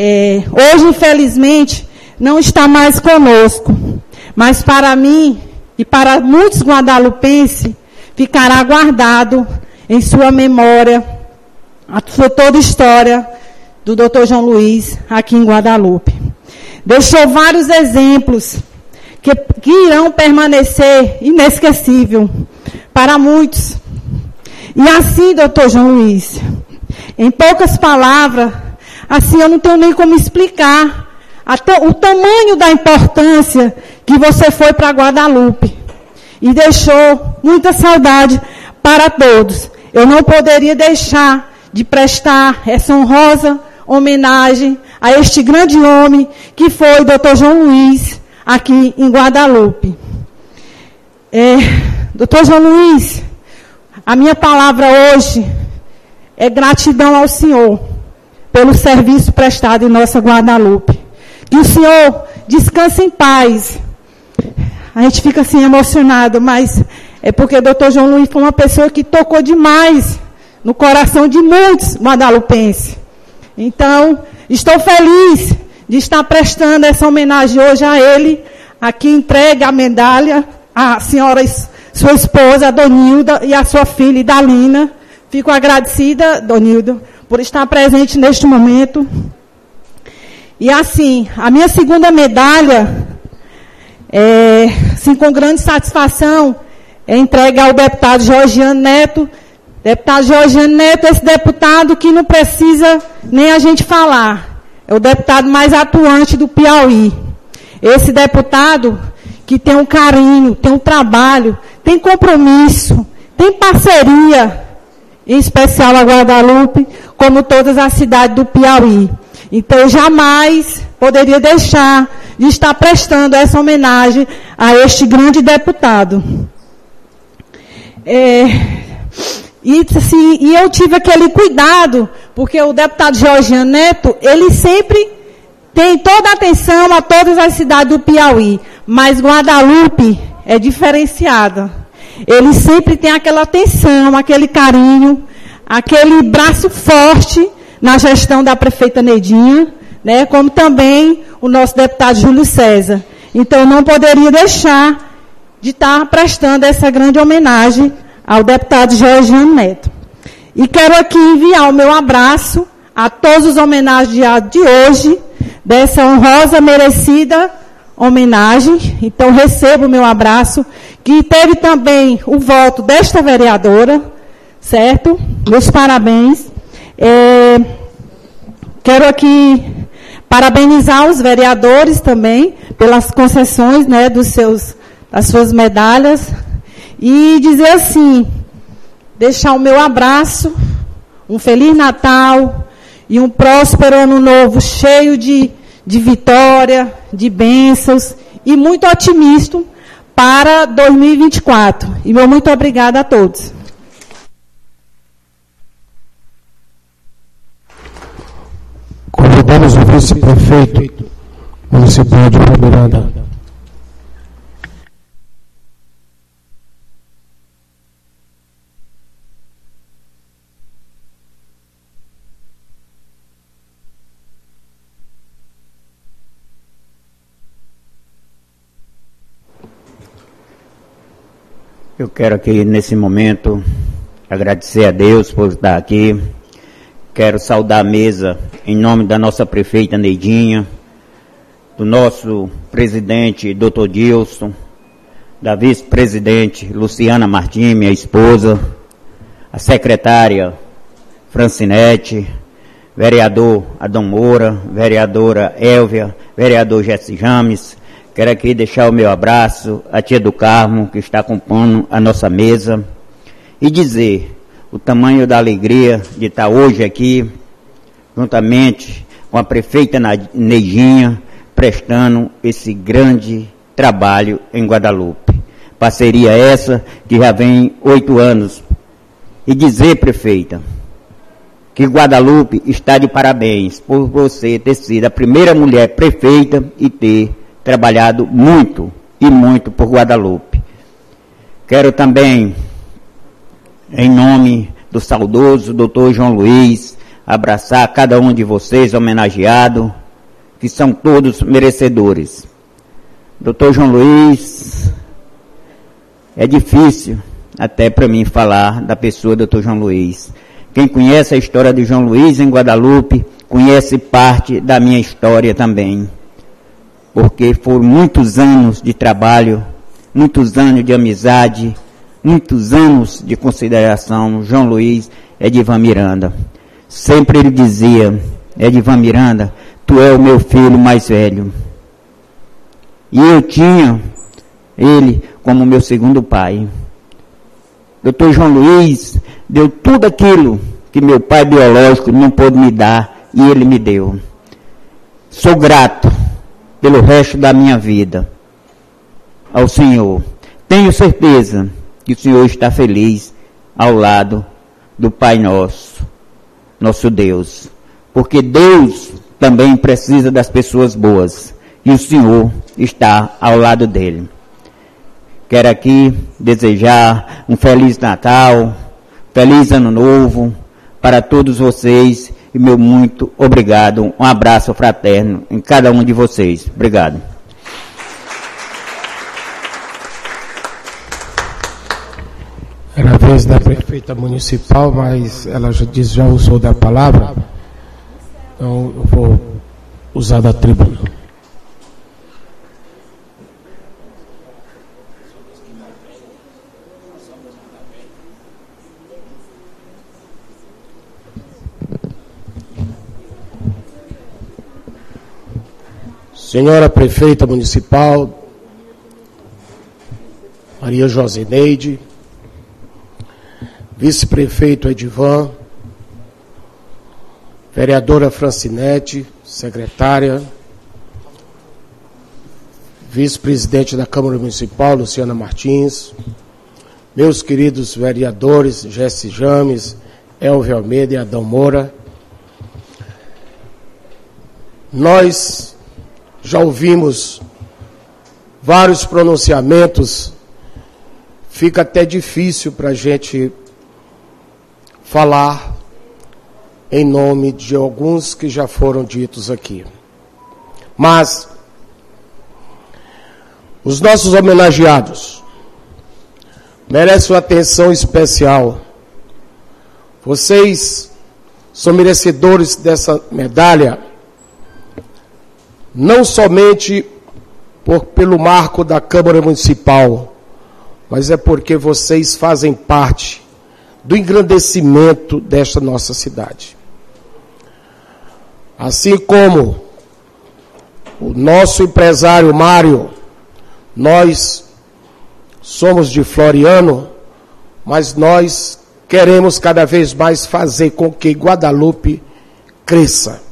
Hoje, infelizmente, não está mais conosco. Mas, para mim, e para muitos guadalupenses ficará guardado em sua memória toda a história do Dr. João Luiz aqui em Guadalupe. Deixou vários exemplos que irão permanecer inesquecível para muitos. E assim, Dr. João Luiz, em poucas palavras, assim eu não tenho nem como explicar até o tamanho da importância que você foi para Guadalupe e deixou muita saudade para todos. Eu não poderia deixar de prestar essa honrosa homenagem a este grande homem que foi o Dr. João Luiz aqui em Guadalupe. Dr. João Luiz, a minha palavra hoje é gratidão ao Senhor pelo serviço prestado em nossa Guadalupe. Que o Senhor descanse em paz. A gente fica assim emocionado, mas é porque o Dr. João Luiz foi uma pessoa que tocou demais no coração de muitos guadalupenses. Então, estou feliz de estar prestando essa homenagem hoje a ele. Aqui entrega a medalha à senhora, sua esposa, a Donilda, e a sua filha, Idalina. Fico agradecida, Donilda, por estar presente neste momento. E assim, a minha segunda medalha, assim, com grande satisfação, é entregue ao deputado Georgiano Neto. Deputado Georgiano Neto, esse deputado que não precisa nem a gente falar. É o deputado mais atuante do Piauí. Esse deputado que tem um carinho, tem um trabalho, tem compromisso, tem parceria, em especial a Guadalupe, como todas as cidades do Piauí. Então, eu jamais poderia deixar de estar prestando essa homenagem a este grande deputado. E eu tive aquele cuidado, porque o deputado Georgiano Neto, ele sempre tem toda a atenção a todas as cidades do Piauí, mas Guadalupe é diferenciada. Ele sempre tem aquela atenção, aquele carinho, aquele braço forte na gestão da prefeita Neidinha, né, como também o nosso deputado Júlio César. Então, não poderia deixar de estar prestando essa grande homenagem ao deputado Georgiano Neto. E quero aqui enviar o meu abraço a todos os homenageados de hoje, dessa honrosa, merecida homenagem. Então, recebo o meu abraço, que teve também o voto desta vereadora, certo? Meus parabéns. Quero aqui parabenizar os vereadores também pelas concessões, né, das suas medalhas. E dizer assim, deixar o meu abraço, um Feliz Natal e um próspero Ano Novo cheio de vitória, de bênçãos e muito otimismo para 2024. E meu muito obrigada a todos. Convidamos o vice-prefeito municipal de Miranda. Eu quero aqui, nesse momento, agradecer a Deus por estar aqui. Quero saudar a mesa em nome da nossa prefeita Neidinha, do nosso presidente, Dr. Dilson, da vice-presidente Luciana Martins, minha esposa, a secretária Francinete, vereador Adão Moura, vereadora Élvia, vereador Jesse James. Quero aqui deixar o meu abraço à tia do Carmo, que está compondo a nossa mesa, e dizer o tamanho da alegria de estar hoje aqui, juntamente com a prefeita Neidinha, prestando esse grande trabalho em Guadalupe. Parceria essa que já vem 8 anos. E dizer, prefeita, que Guadalupe está de parabéns por você ter sido a primeira mulher prefeita e ter trabalhado muito e muito por Guadalupe. Quero também, em nome do saudoso Dr. João Luiz, abraçar cada um de vocês homenageado, que são todos merecedores. Dr. João Luiz É difícil até para mim falar da pessoa do Dr. João Luiz. Quem conhece a história de João Luiz em Guadalupe, conhece parte da minha história também. Porque foram muitos anos de trabalho, muitos anos de amizade, muitos anos de consideração. João Luiz Edivan Miranda. Sempre ele dizia: Edivan Miranda, tu é o meu filho mais velho. E eu tinha ele como meu segundo pai. Dr. João Luiz deu tudo aquilo que meu pai biológico não pôde me dar, e ele me deu. Sou grato pelo resto da minha vida ao Senhor. Tenho certeza que o Senhor está feliz ao lado do Pai Nosso, nosso Deus. Porque Deus também precisa das pessoas boas, e o Senhor está ao lado dele. Quero aqui desejar um Feliz Natal, Feliz Ano Novo para todos vocês e meu muito obrigado. Um abraço fraterno em cada um de vocês. Obrigado. Era a vez da prefeita municipal, mas ela já usou da palavra, então eu vou usar da tribuna. Senhora prefeita municipal, Maria Josineide, vice-prefeito Edivan, vereadora Francinete, secretária, vice-presidente da Câmara Municipal, Luciana Martins, meus queridos vereadores, Jesse James, Elvio Almeida e Adão Moura. Nós já ouvimos vários pronunciamentos, fica até difícil para a gente falar em nome de alguns que já foram ditos aqui. Mas os nossos homenageados merecem uma atenção especial. Vocês são merecedores dessa medalha não somente pelo marco da Câmara Municipal, mas é porque vocês fazem parte do engrandecimento desta nossa cidade. Assim como o nosso empresário Mário, nós somos de Floriano, mas nós queremos cada vez mais fazer com que Guadalupe cresça.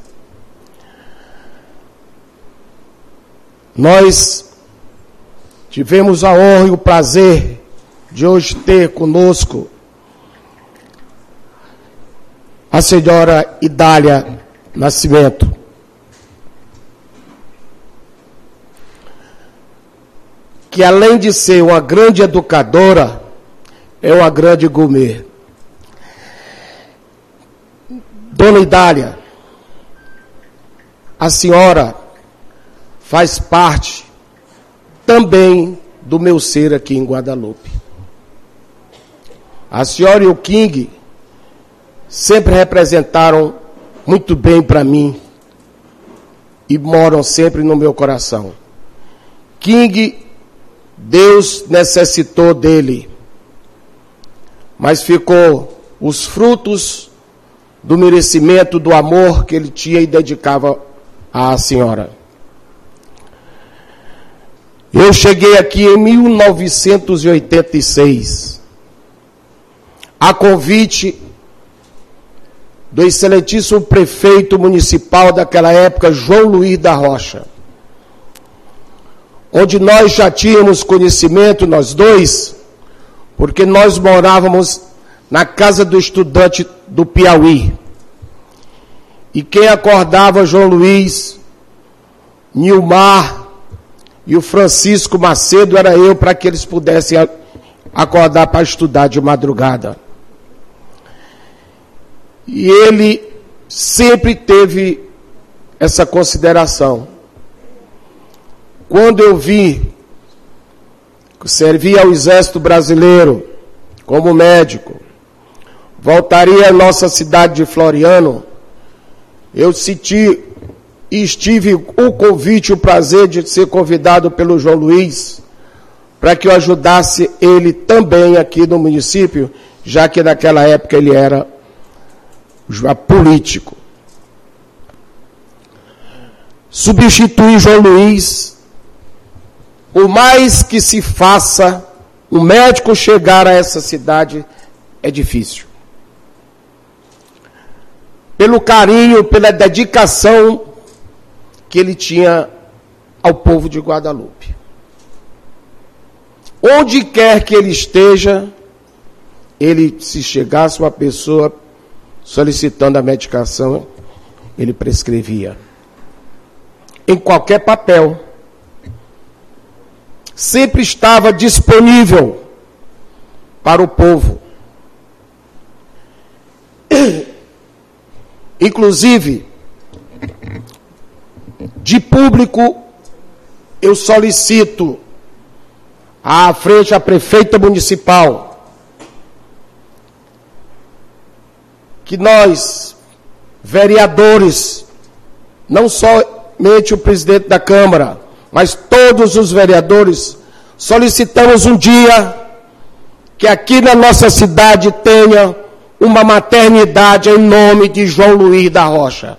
Nós tivemos a honra e o prazer de hoje ter conosco a senhora Idália Nascimento. Que além de ser uma grande educadora, é uma grande gourmet. Dona Idália, a senhora faz parte também do meu ser aqui em Guadalupe. A senhora e o King sempre representaram muito bem para mim e moram sempre no meu coração. King, Deus necessitou dele, mas ficou os frutos do merecimento, do amor que ele tinha e dedicava à senhora. Eu cheguei aqui em 1986, a convite do excelentíssimo prefeito municipal daquela época, João Luiz da Rocha, onde nós já tínhamos conhecimento, nós dois, porque nós morávamos na casa do estudante do Piauí. E quem acordava João Luiz, Nilmar e o Francisco Macedo era eu, para que eles pudessem acordar para estudar de madrugada. E ele sempre teve essa consideração. Quando eu vi servi ao Exército Brasileiro como médico, voltaria à nossa cidade de Floriano, eu senti e estive o convite, o prazer de ser convidado pelo João Luiz para que eu ajudasse ele também aqui no município, já que naquela época ele era político. Substituir João Luiz, por mais que se faça, um médico chegar a essa cidade é difícil. Pelo carinho, pela dedicação que ele tinha ao povo de Guadalupe. Onde quer que ele esteja, se chegasse uma pessoa solicitando a medicação, ele prescrevia. Em qualquer papel. Sempre estava disponível para o povo. Inclusive, de público, eu solicito à frente à prefeita municipal que nós, vereadores, não somente o presidente da Câmara, mas todos os vereadores, solicitamos um dia que aqui na nossa cidade tenha uma maternidade em nome de João Luiz da Rocha.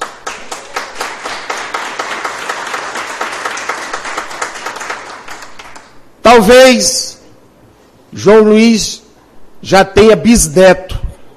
Talvez João Luiz já tenha bisneto.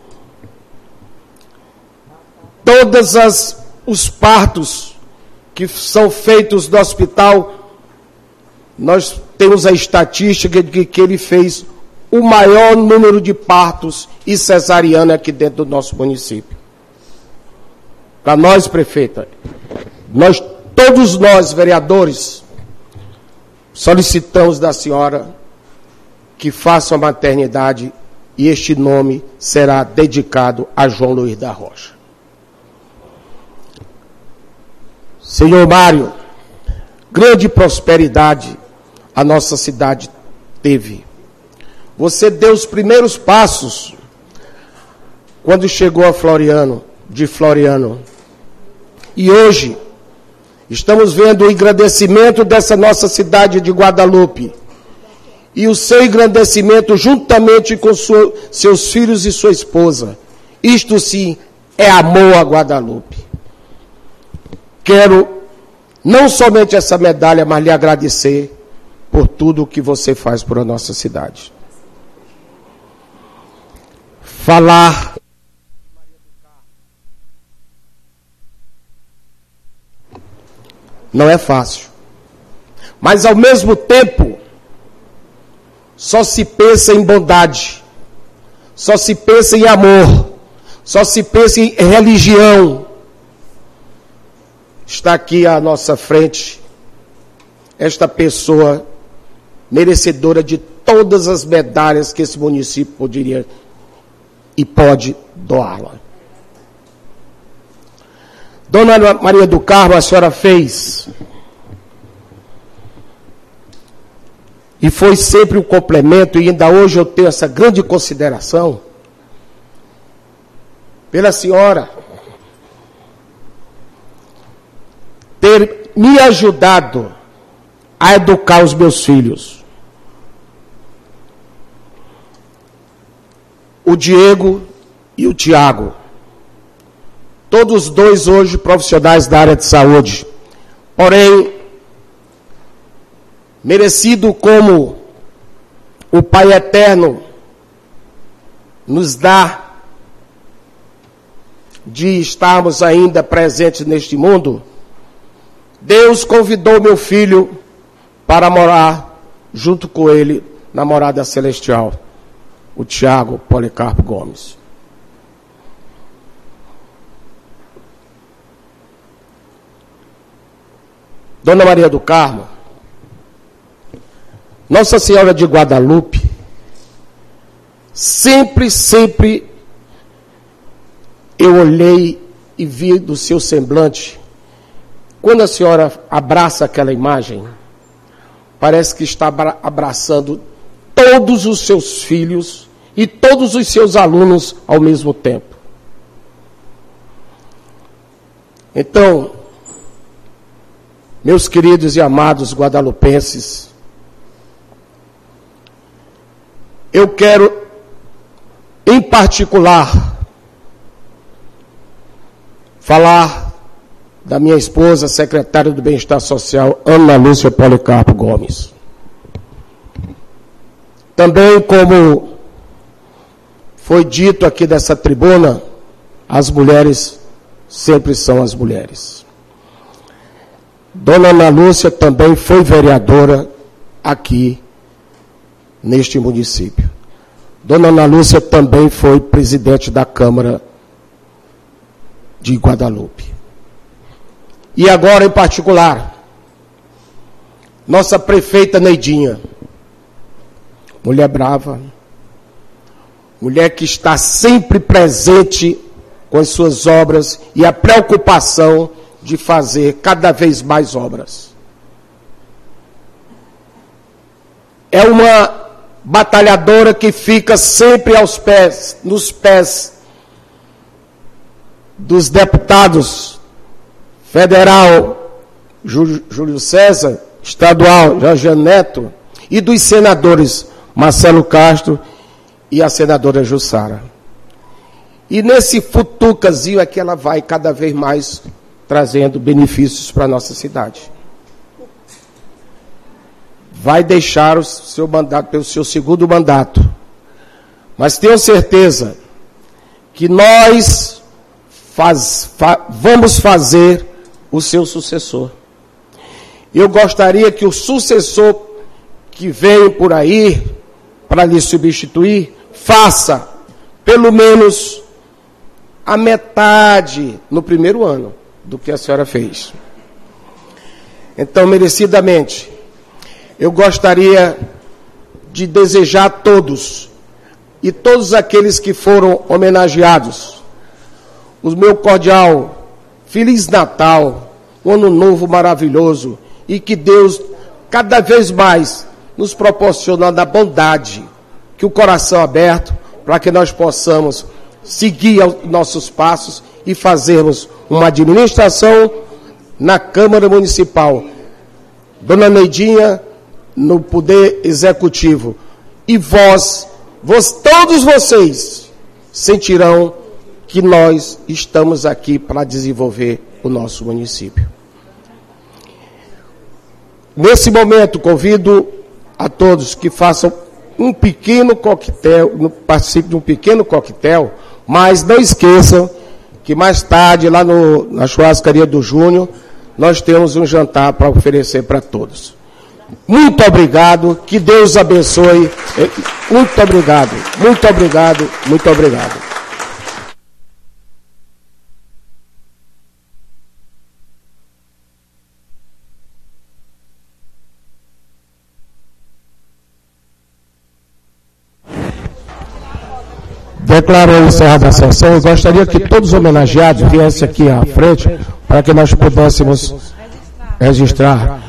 Todos os partos que são feitos no hospital, nós temos a estatística de que ele fez o maior número de partos e cesariana aqui dentro do nosso município. Para nós, prefeita, todos nós, vereadores, solicitamos da senhora que faça a maternidade e este nome será dedicado a João Luiz da Rocha. Senhor Mário, grande prosperidade a nossa cidade teve. Você deu os primeiros passos quando chegou a Floriano. E hoje estamos vendo o engrandecimento dessa nossa cidade de Guadalupe. E o seu engrandecimento juntamente com seus filhos e sua esposa. Isto sim é amor a Guadalupe. Quero não somente essa medalha, mas lhe agradecer por tudo o que você faz por a nossa cidade. Falar não é fácil. Mas ao mesmo tempo, só se pensa em bondade, só se pensa em amor, só se pensa em religião. Está aqui à nossa frente esta pessoa merecedora de todas as medalhas que esse município poderia e pode doá-la. Dona Maria do Carmo, a senhora fez e foi sempre um complemento, e ainda hoje eu tenho essa grande consideração pela senhora ter me ajudado a educar os meus filhos. O Diego e o Tiago. Todos dois hoje profissionais da área de saúde. Porém, merecido como o Pai Eterno nos dá de estarmos ainda presentes neste mundo, Deus convidou meu filho para morar junto com ele na morada celestial, o Tiago Policarpo Gomes. Dona Maria do Carmo, Nossa Senhora de Guadalupe, sempre eu olhei e vi do seu semblante, quando a senhora abraça aquela imagem, parece que está abraçando todos os seus filhos e todos os seus alunos ao mesmo tempo. Então, meus queridos e amados guadalupenses, eu quero, em particular, falar da minha esposa, secretária do Bem-Estar Social, Ana Lúcia Policarpo Gomes. Também, como foi dito aqui dessa tribuna, as mulheres sempre são as mulheres. Dona Ana Lúcia também foi vereadora aqui neste município. Dona Ana Lúcia também foi presidente da Câmara de Guadalupe. E agora, em particular, nossa prefeita Neidinha, mulher brava, mulher que está sempre presente com as suas obras e a preocupação de fazer cada vez mais obras. É uma batalhadora que fica sempre nos pés dos deputados federal Júlio César, estadual Jorge Neto e dos senadores Marcelo Castro e a senadora Jussara. E nesse futucazinho é que ela vai cada vez mais trazendo benefícios para a nossa cidade. Vai deixar o seu mandato pelo seu segundo mandato. Mas tenho certeza que nós vamos fazer o seu sucessor. Eu gostaria que o sucessor que vem por aí para lhe substituir, faça pelo menos a metade no primeiro ano do que a senhora fez. Então, merecidamente, eu gostaria de desejar a todos e todos aqueles que foram homenageados o meu cordial Feliz Natal, um ano novo maravilhoso, e que Deus cada vez mais nos proporcione a bondade, que o coração aberto, para que nós possamos seguir os nossos passos e fazermos uma administração na Câmara Municipal. Dona Neidinha, no Poder Executivo. E todos vocês, sentirão que nós estamos aqui para desenvolver o nosso município. Nesse momento, convido a todos que façam um pequeno coquetel, participem de um pequeno coquetel, mas não esqueçam que mais tarde, lá na churrascaria do Júnior, nós temos um jantar para oferecer para todos. Muito obrigado, que Deus abençoe. Muito obrigado, muito obrigado, muito obrigado. Declarou encerrada a sessão. Eu gostaria que todos os homenageados viessem aqui à frente para que nós pudéssemos registrar